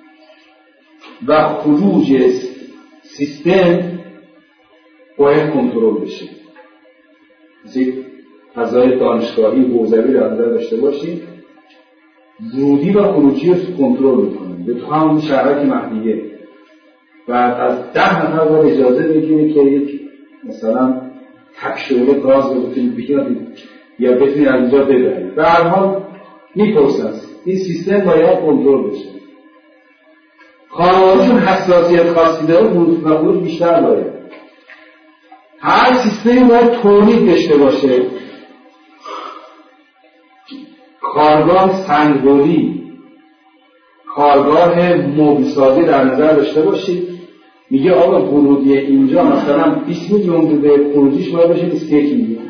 و خروج سیستم باید کنترل بشه. مثل فضای دانشگاهی حوزوی رو نظر داشته باشید، ورودی و خروجی رو کنترل میکنن به تو همون شرایط مهدیه. و از ده نفر باید اجازه بگیره که یک مثلا تک شعله گاز رو بتونید بگیرید یا بتونید از اینجا ببرید. به هر حال میپرسن این سیستم باید کنترل بشه. خانواده چون حساسیت خاصی داره، ورود و خروج بیشتر داره. هر سیستمی باید تولید داشته باشه. کارگاه سنگوری، کارگاه موبیسازی در نظر داشته باشید. میگه آقا ورودی اینجا مثلا بیست میلیون بوده، خروجیش باید بشه بیست و یک میلیون.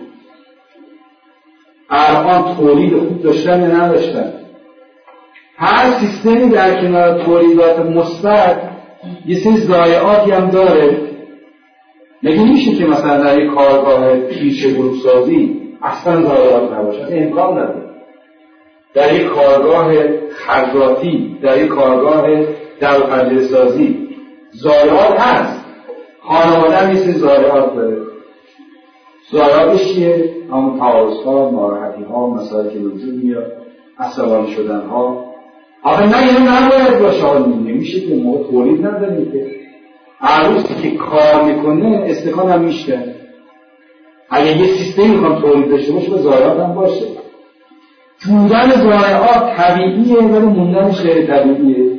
الان تولید خوب داشتن یا نداشتن؟ هر سیستمی در کنار تولیدات مثبت یه سری ضایعاتی هم داره. مگه میشه که مثلا در یک کارگاه پیش گروه‌سازی اصلا ضایعات نباشه؟ امکان نداره. در یک کارگاه خرجاتی، در یک کارگاه در و پنجره سازی ضایعات هست. خانواده هم یه سری ضایعات داره. ضایعاتش چیه؟ همون تعارض‌ها، ناراحتی‌ها، مسائلی که وجود میاد، عصبانی شدن‌ها. آخه نه اینو نباید باشه. حال نمیشه که موقع تولید نداریم که عروسی که کار میکنه استکان هم میشه. اگه یه سیستمی میخوام تولید داشته باشه با ضایعات هم باشه. بودن ضایعات طبیعیه ولی موندنش غیر طبیعیه.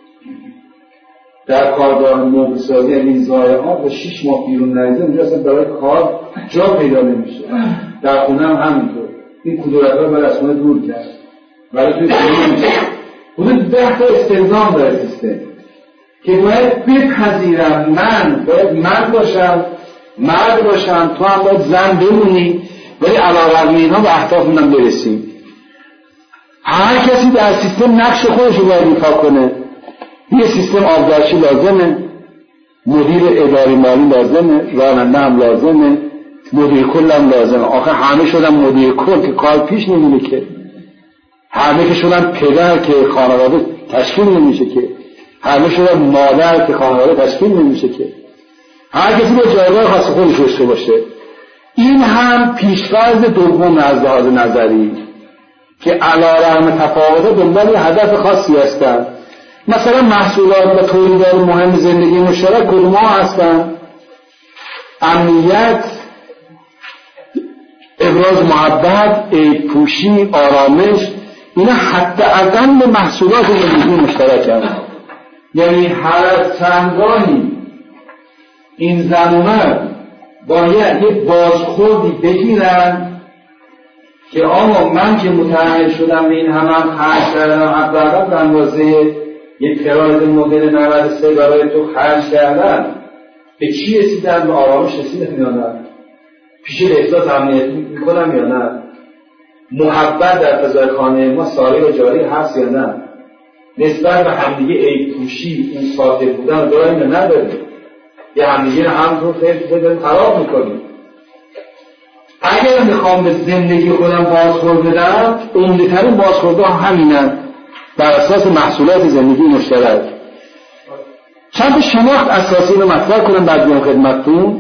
در کارگاه موبیسازی این ضایعات و شش ماه بیرون نریزه اونجا اصلا برای کار جا پیدا نمیشه. در خونه هم همینطور. این کدورت‌ها باید از خونه دور کرد ولی توی خونه نمیشه. حدود ده تا استلزام داره سیستم که باید بپذیرم من باید مرد باشم، مرد باشم، تو هم باید زن بمونی، ولی علی‌رغم اینا به اهدافمون برسیم. هر کسی در سیستم نقش خودش رو باید ایفا کنه. یه سیستم آبدارچی لازمه، مدیر اداری مالی لازمه، راننده هم لازمه، مدیر کل هم لازمه. آخه همه شدن مدیر کل که کار پیش نمیره که. همه که شدن پدر که خانواده تشکیل نمیشه که. همه شدن مادر که خانواده تشکیل نمیشه که. هر کسی به جایگاه خاص خودش داشته باشه. این هم پیشفرض دوم از لحاظ نظری که علی‌رغم تفاوت دنبال هدف خاصی هستن. مثلا محصولات و تولیدات مهم زندگی مشترک کدوم ها هستن؟ امنیت، ابراز محبت، عیب پوشی، آرامش. اینا حداقل محصولات زندگی مشترک هستن. یعنی هر چندگاهی این زن و مرد باید یک بازخوردی بگیرن که آقا من که متحمل شدم به این همم خرج کردم، حداقل به اندازه یک پراید مدل نود و سه برای تو خرج کردن، به چی رسیدن؟ به آرامش رسیدن یا نه؟ پیش احساس امنیت میکنم یا نه؟ محبت در فضای خانه ما ساری و جاری هست یا نه؟ نسبت به همدیگه عیب پوشی، اون ساکت بودن داریم یا نداریم؟ یا همدیگه همطور خیلی داریم خراب میکنیم. اگر میخوام به زندگی خودم بازخورد بدم، عمده‌ترین بازخوردها همینن بر اساس محصولات زندگی مشترک. چند شناخت اساسی رو مطرح کنم بعد بیام خدمتتون.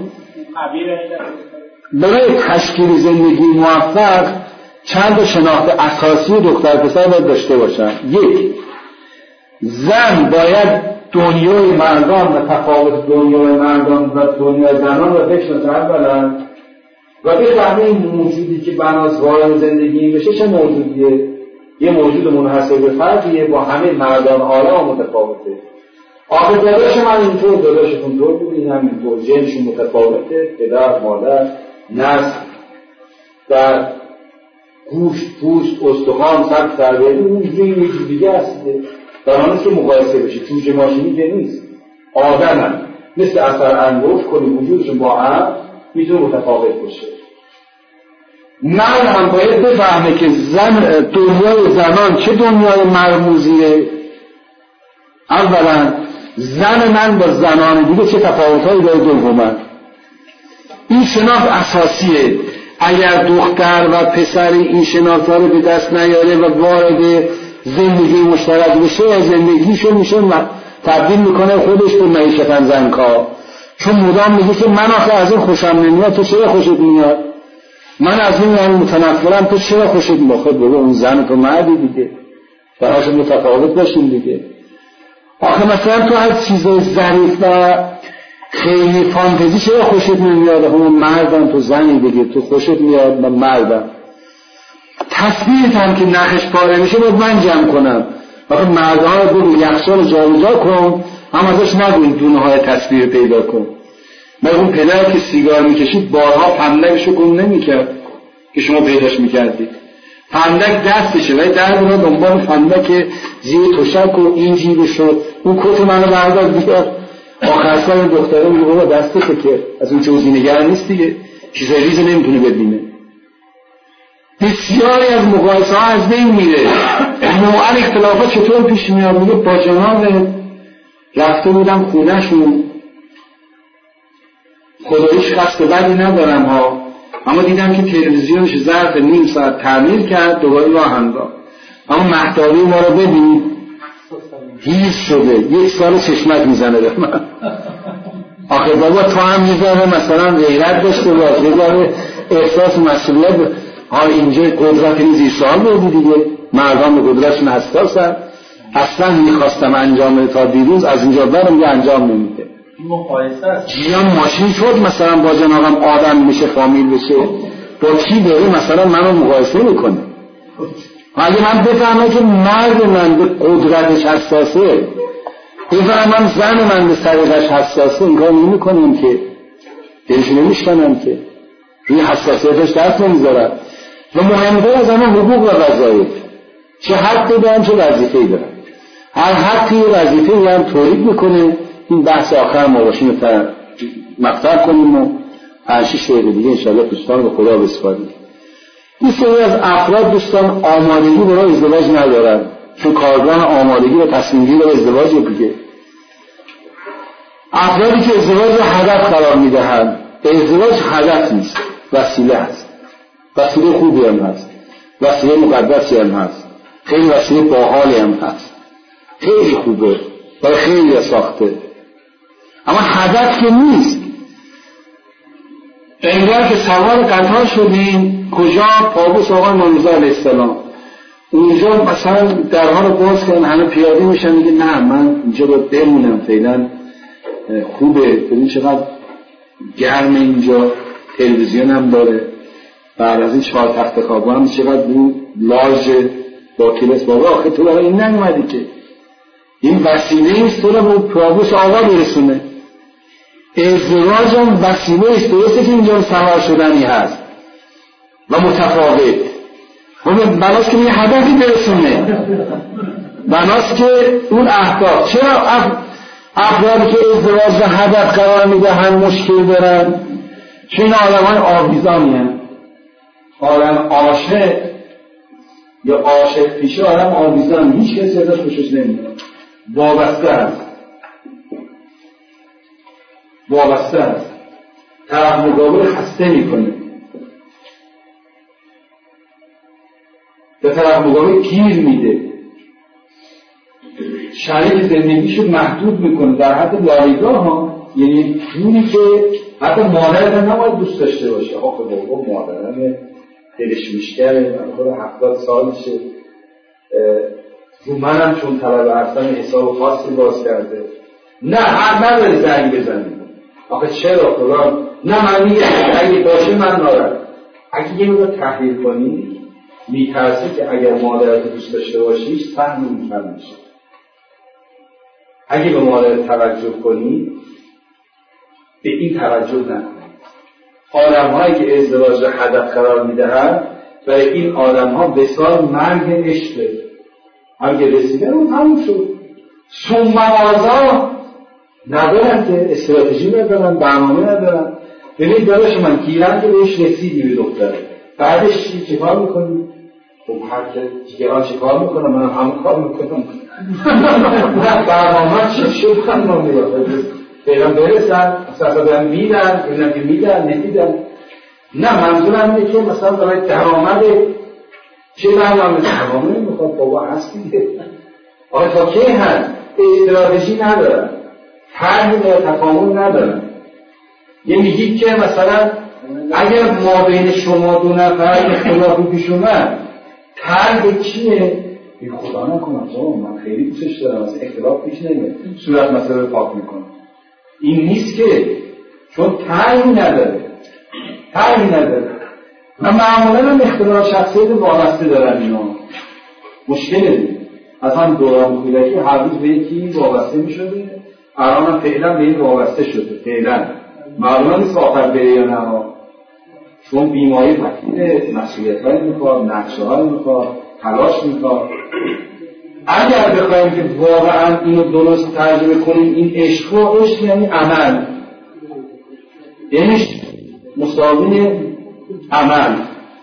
برای تشکیل زندگی موفق چند شناخت اساسی دختر پسر باید داشته باشن. یک، زن باید دنیای مردان و تفاوت دنیای مردان و دنیای زنان رو بشناسه اولا و بفهمه این موجودی که بناس وارد زندگی بشه چه موجودیه. یه موجود منحصر به فردیه، با همه مردان عالم متفاوته. آخه داداش من اینطور، داداشتون طور بود، این هم اینطور، جنشون متفاوته، پدر، مادر، نسل، در گوشت، پوست، استخوان، سطح تربیتی، اون یه چیز دیگه هست. در حالی که مقایسه بشه، جوجه ماشینی که نیست. آدم هم مثل اثر انگشت کنی وجودشون با هم میتونه متفاوت باشه. مرد هم باید بفهمه که زن، دنیای زنان چه دنیای مرموزیه. اولا زن من با زنان دیگه چه تفاوت‌هایی داره. دوما این شناخت اساسیه. اگر دختر و پسر این شناخت‌ها رو به دست نیاره و وارد زندگی مشترک بشه، زندگیشو میشه تبدیل میکنه خودش به معیشت زنکا. چون مدام میگه که من آخه از این خوشم نمیاد، تو چرا خوشت میاد؟ من از این یعنی متنفرم، تو چرا خوشت میاد؟ خب بابا اون زن تو مردی دیگه، براش متفاوت باشین دیگه. آخه مثلا تو از چیزای ظریف و خیلی فانتزی چرا خوشت نمیاد؟ خب من مردم، تو زنی دیگه، تو خوشت میاد، من مردم. تصویرت هم که نخش پاره میشه باید من جمع کنم. وقتی مردها رو بگو یخچال جابجا کن، هم ازش نگوی دونه های تصویر پیدا کن. مگه اون پدر که سیگار میکشید بارها پندکشو گم نمیکرد که شما پیداش میکردید؟ پندک دستشه ولی در دونه دنبال پندک زیر تشک و این جیبه شد، اون کت منو بردار بیاد. آخر سال دختره میگه بابا دستته که از اون جوزی نگر نیست دیگه، چیزای ریز نمیتونه ببینه. بسیاری از مقایسه ها از بین میره. نوعا اختلافات چطور پیش میاد؟ میگه با جناب رفته بودم خونهشون، خداییش قصد بدی ندارم ها، اما دیدم که تلویزیونش ظرف نیم ساعت تعمیر کرد دوباره راه انداخت، اما مهداری ما رو ببین هیچ شده، یک سال چشمک میزنه به من. آخه بابا تو هم میذاره مثلا غیرت داشته باش، میذاره احساس مسئولیت. ها اینجا قدرت نیزی سوال بودی دیگه، مردم به قدرتشون حساسن. اصلا میخواستم انجام بده تا دیروز، از اینجا برم یه انجام نمیده. این مقایسه است. جیان ماشین شد مثلا با جنابم آدم میشه، فامیل بشه، با کی داره مثلا منو مقایسه میکنه؟ اگه من بفهمم که مرد من به قدرتش حساسه، بفهمم زن من به سریقش حساسه، این کار نمی کنم که دلش نمیشکنم که روی حساسیتش دست نمیذارم. و مهمتر از همه حقوق و وظایف، چه حقی دارم چه وظیفه‌ای دارم. هر حقی و وظیفه‌ای هم تولید میکنه. این بحث آخر ما باشیم تا مقطع کنیم و پنج شش دقیقه دیگه انشاءالله دوستان به خدا بسپاریم. این سری از افراد دوستان آمادگی برای ازدواج ندارن، چون کارگاه آمادگی و تصمیم گیری برای ازدواج دیگه. افرادی که ازدواج رو هدف قرار میدهند، ازدواج هدف نیست، وسیله هست. وسیله خوبی هم هست، وسیله مقدسی هم هست، خیلی وسیله باحالی هم هست، خیلی خوبه برای خیلی ساخته، اما هدف که نیست. انگار که سوار قطار شدیم کجا؟ پابوس آقای منوزه علیه السلام. اونجا مثلا درها رو باز کردن، همه پیاده میشن، میگه نه من اینجا باید بمونم فعلا، خوبه، ببین چقدر گرم اینجا، تلویزیون هم داره، بعد از این چهار تخت خواب هم چقدر بود لاژ با کلاس. بابا آخه تو برای این نمیدی که این وسیله ایست تو رو به پابوس آقا برسونه. ازدواج هم وسیله ایست، درسته که اینجا سوار شدنی هست و متفاوت، بناست که یه هدفی برسونه، بناست که اون اهداف. چرا افرادی که ازدواج و هدف قرار میدهن مشکل دارن؟ چون این آدم های آویزانی هست. آدم عاشق یا عاشق پیشه آدم آویزان، هیچ کسی ازش خوشش نمیاد، وابسته هست، وابسته هست، طرف مقابل خسته میکنه، به طرف مقابل گیر میده، شریک زندگیشو محدود میکنه در حد لایگاه ها. یعنی جونی که حتی مادرم نباید دوست داشته باشه. آخه بابا مادرم دلش میشکره، من خود هفتاد سالشه، رو منم چون طلب اصلا حساب خاصی باز کرده، نه حق نداری زنگ بزنی. آخه چرا فلان؟ نه من میگم اگه باشه من نارم. اگه یه مقدار تحلیل کنی میترسی که اگر مادرت دوست داشته باشی سهم میکرد میشه. اگه به مادرت توجه کنی به این توجه نکنی. آدم هایی که ازدواج را هدف قرار میدهند برای این آدم ها وصال مرگ عشقه. اگه رسیده اون تموم شد. ثم ماذا ندارن که استراتژی ندارن، برنامه ندارن. ببین داداش من گیرن که بهش رسیدی به دختره، بعدش چی چه کار میکنی؟ خب هر که دیگران چه کار میکنم منم همون کار میکنم. نه برنامه چی شد خواهد میگه پیدا برسن اصلا دارن میدن ببینم که میدن نمیدن. نه منظورم اینه که مثلا برای درآمد چه برنامه درآمده میخواد بابا هست دیگه. آقا تا کی هست استراتژی ندارن، طرحی یا تکامل ندارن. یه میگید که مثلا اگر ما بین شما دو نفر اختلافی پیش اومد طرح چیه؟ بی خدا نکنم بابا من خیلی دوستش دارم مثلا اختلاف پیش نمیاد صورت مسئله رو پاک میکنم. این نیست که چون طرحی نداره طرحی نداره. من معمولا هم اختلاف شخصیت وابسته دارم اینا مشکل دید. از هم دوران کودکی هر روز به یکی وابسته میشده، الان هم فعلا به این وابسته شده. فعلا معلومه نیست آخر بره یا نه، چون بیماری تکلیده مسئولیت‌هایی میخواد، نقشه‌هایی میخواد، تلاش میخواد. اگر بخوایم که واقعا اینو درست ترجمه کنیم این عشق و عشق یعنی عمل، یعنی مساوی عمل.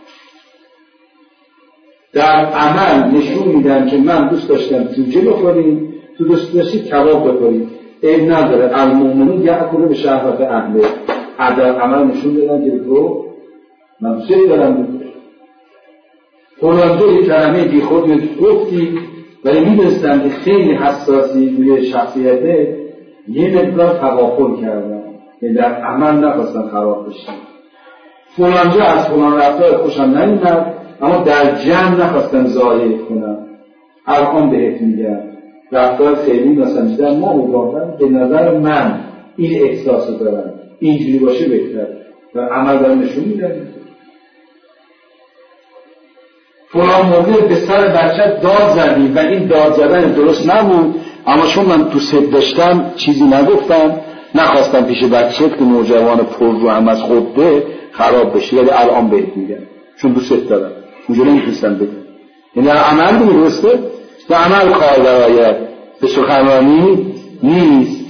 در عمل نشون میدن که من دوست داشتم جوجه بخوریم، تو دوست داشتی کباب بخوریم، عیب نداره. المؤمنون یأکلون به شهوت اهله. در عمل نشون دادن که تو من دوست دارم فلانجا یک کلمه بی خود گفتی ولی میدونستم که خیلی حساسی روی شخصیته، یه مقدار تغافل کردم که در عمل نخواستم خراب بشم. فلانجا از فلان رفتار خوشم نمیاد اما در جمع نخواستم ظاهر کنم. الان بهت میگم رفتار خیلی مثلا ما مقابل به نظر من این احساس رو دارم اینجوری باشه بهتر و عمل دارم نشون میدم. فلان موقع به سر بچه داد زدیم و این داد زدن درست نبود، اما چون من دوست داشتم چیزی نگفتم، نخواستم پیش بچه که نوجوان پر رو هم از خوده خراب بشه. یعنی الان بهت میگم چون دوست دارم اونجوری نمیتونستم بگم. یعنی عمل دیگه درسته و عمل کار درآید به سخنرانی نیست.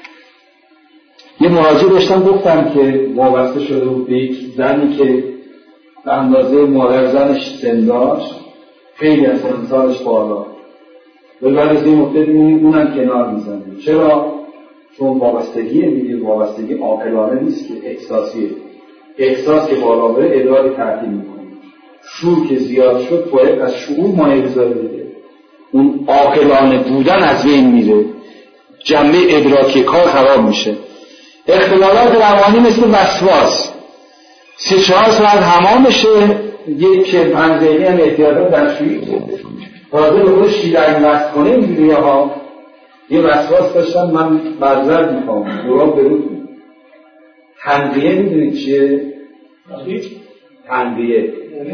یه مراجعه داشتم گفتم که وابسته شده بود به یک زنی که به اندازه مادر زنش سن داشت، خیلی از سنسالش بالا، ولی بعد از این مدت می‌بینیم اونم کنار میزنه. چرا؟ چون وابستگیه دیگه. وابستگی عاقلانه نیست که احساسیه. احساس که بالا بره ادراک تعطیل میکنه. شور که زیاد شد باید از شعور مایه بذاره دیگه. اون عاقلانه بودن از بین میره، جنبه ادراکی کار خراب میشه. اختلالات روانی مثل وسواس سه چهار ساعت حمام بشه، یک چه پنج دقیقه هم احتیاطات دستشویی تازه به خودش شیرنگ وست کنه. اینجوری ها یه وسواس داشتم من معذرت میخوام دوران برود تنبیه میدونید چیه؟ تنبیه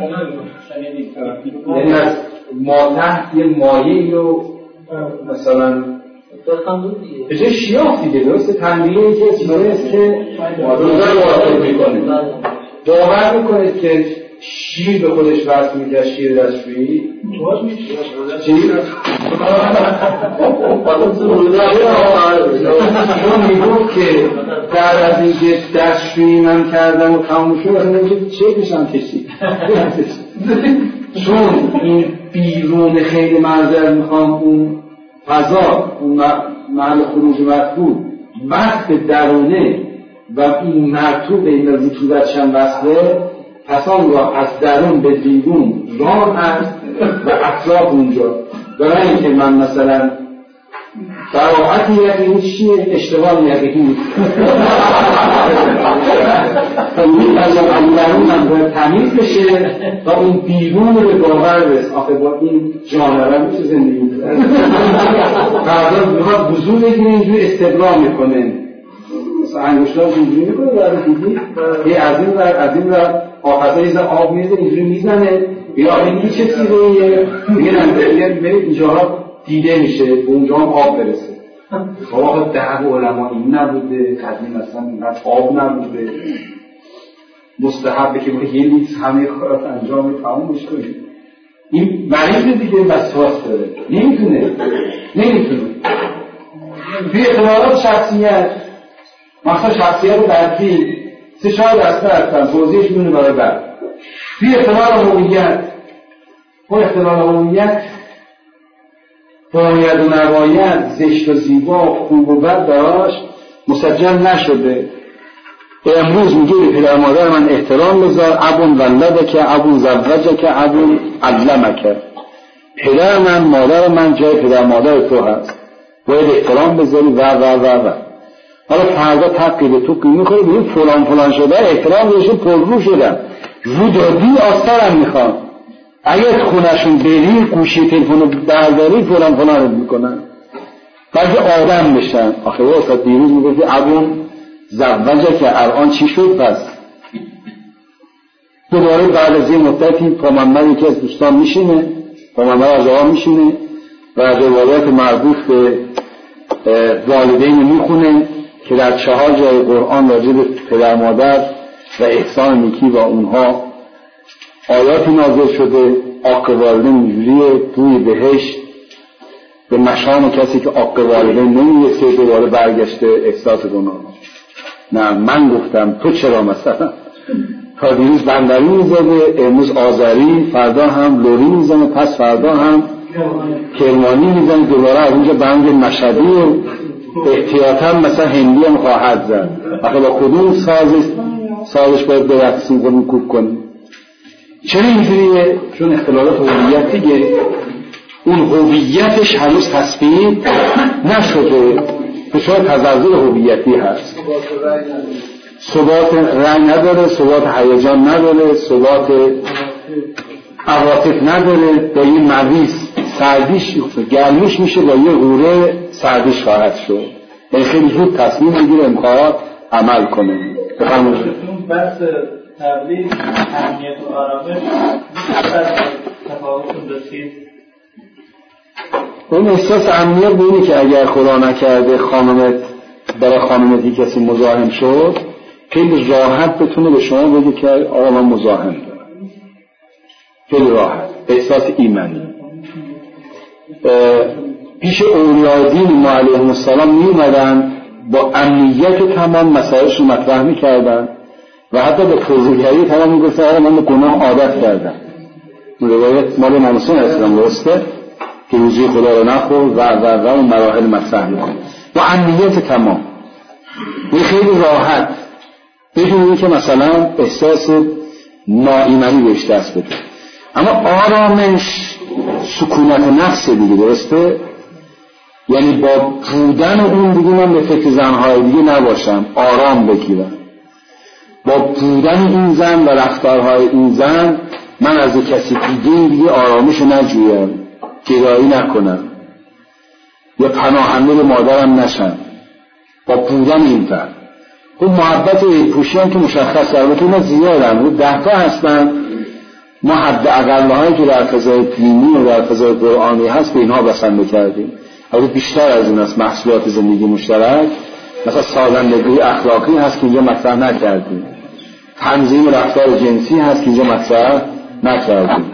یعنی از ما تحت یه مایه رو مثلا به جای شیاف دیگه درسته. تنبیه یکی از چیزایی است که روزای واقع میکنه. باور میکنید که شیر به خودش وصل میکرد، شیر دستشویی شیر چون میگفت که بعد از اینکه دستشویی من کردم و تموم شد از اینکه چه بشم کشید چون این بیرون خیلی معذرت میخوام اون فضا اون محل خروج مطلوب وقت درونه و این مرتوب این رطوبت چند وصله پسان را از درون به بیرون راه هست و اطراف اونجا. برای اینکه من مثلا براعت یقینی چیه؟ اشتغال یقینی این از اون درون هم باید تمیز بشه و اون بیرون رو به باور رس. آخه با این جانوره میشه زندگی میکنه فردا میخواد وضو بگیره اینجوری استقرار میکنه مثلا انگشتان اینجوری میکنه برای دیدی یه از این ور از این ور آخذه یه زن آب میزه اینجوری میزنه یا این چه چیزیه؟ میگن برید اینجاها دیده میشه، به اونجا هم آب برسه. خب ده علما این نبوده، قدیم مثلا اینقدر آب نبوده، مستحبه که با یه لیتر همه کارات انجام تمومش کنید. این مریض دیگه وسواس داره، نمیتونه نمیتونه توی اختلالات شخصیت، مثلا شخصیت درکی سه چهار دسته هستن، توضیحش میونه برای بعد. توی اختلال هویت، اون اختلال هویت باید و نباید، زشت و زیبا، خوب و بد داشت، مسجل نشده. امروز میگه به پدر مادر من احترام بذار، ابون ولدک، ابون زوجک، ابون علمک. پدر من، مادر من جای پدر مادر تو هست، باید احترام بذاری و و و و حالا فردا تقی به تو که میخوری بگیم فلان فلان شده، احترام بذارشون پررو شدن، رو دادی آسترم میخوان، اگر خونشون بری گوشی تلفن رو برداری فلان فلان رو میکنن بلکه آدم بشن. آخه واسه دیروز میگفتی ابون زوجه که الان چی شد؟ پس دوباره بعد از این مدتی پامنبر یکی از دوستان میشینه، پامنبر از آقا میشینه و روایات مربوط به والدین میخونه که در چهار جای قرآن راجع به پدر مادر و احسان نیکی با اونها آیاتی نازل شده. عاق والدین اینجوریه، بوی بهشت به مشام کسی که عاق والدین نمیرسه دوباره برگشته احساس گناه. نه من گفتم تو چرا مثلا تا دیروز بندری میزده، امروز آذری، فردا هم لوری میزنه، پس فردا هم کرمانی میزنه، دوباره از اونجا بند مشهدی و احتیاطا مثلا هندی هم خواهد زد. آخه با کدوم سازش سازش باید برقصیم کنیم کوب کنیم؟ چرا اینجوریه؟ چون اختلالات هویتیه، اون هویتش هنوز تثبیت نشده، فشار تزلزل هویتی هست، ثبات رأی نداره، ثبات هیجان نداره، ثبات عواطف نداره. با یه مریض سردیش گرمیش میشه، با یه غوره سردیش خواهد شد. یعنی خیلی زود تصمیم بگیره امکانات عمل کنه. بفرمایید. بحث تبلیغ امنیت و آرامش تفاوتون داشتید؟ اون احساس امنیت به اینه که اگر خدا نکرده خانمت برای خانمتی کسی مزاحم شد، خیلی راحت بتونه به شما بگه که آقا من مزاحم دارم. خیلی راحت، احساس ایمنی. پیش اولیاء دین ما علیهم السلام می اومدن با امنیت تمام مسائلش رو مطرح می کردن و حتی به پرروحیه تمام می گفتن آقا من به گناه عادت کردم. روایت مال ناموسون اسلام درسته که روزی خدا رو نخور و و و اون مراحل مطرح می کنه با امنیت تمام. این خیلی راحت بدون اینکه مثلا احساس ناایمنی بهش دست بده. اما آرامش سکونت نفس دیگه، درسته؟ یعنی با بودن اون دیگه من به فکر زنهای دیگه نباشم، آرام بگیرم. با بودن این زن و رفتارهای این زن من از کسی دیگه دیگه آرامش نجویم، گرایی نکنم یا پناهنده به مادرم نشم. با بودن این زن اون محبت و ایپوشی هم که مشخص البته اینا زیادن، ده تا هستن. ما حد اقلهایی که در فضای دینی و در فضای قرآنی هست به اینها بسنده کردیم. البته بیشتر از این است محصولات زندگی مشترک، مثلا سازندگی اخلاقی هست که اینجا مطرح نکردیم، تنظیم رفتار جنسی هست که اینجا مطرح نکردیم.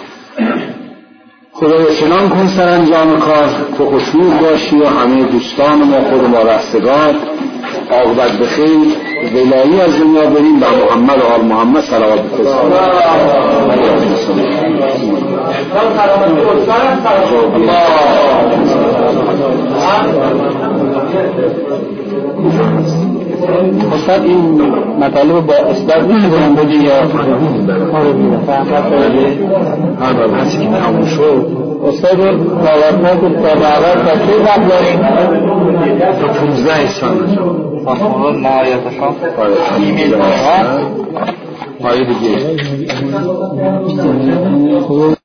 خدای چنان کن سرانجام کار تو خوشنود باشی و همه دوستان ما خود ما رستگار عاقبت بخیر ولایی از دنیا بریم و محمد و آل محمد صلوات بفرستیم. استاد این مطالب با اثبات می‌کنم بگی یا هر بار هستی که تموم شد استاد باورناک تا باور تا چه وقت داریم؟ تا پونزده سال آخوان ماهیتشان ایمیل ها ماهی دیگه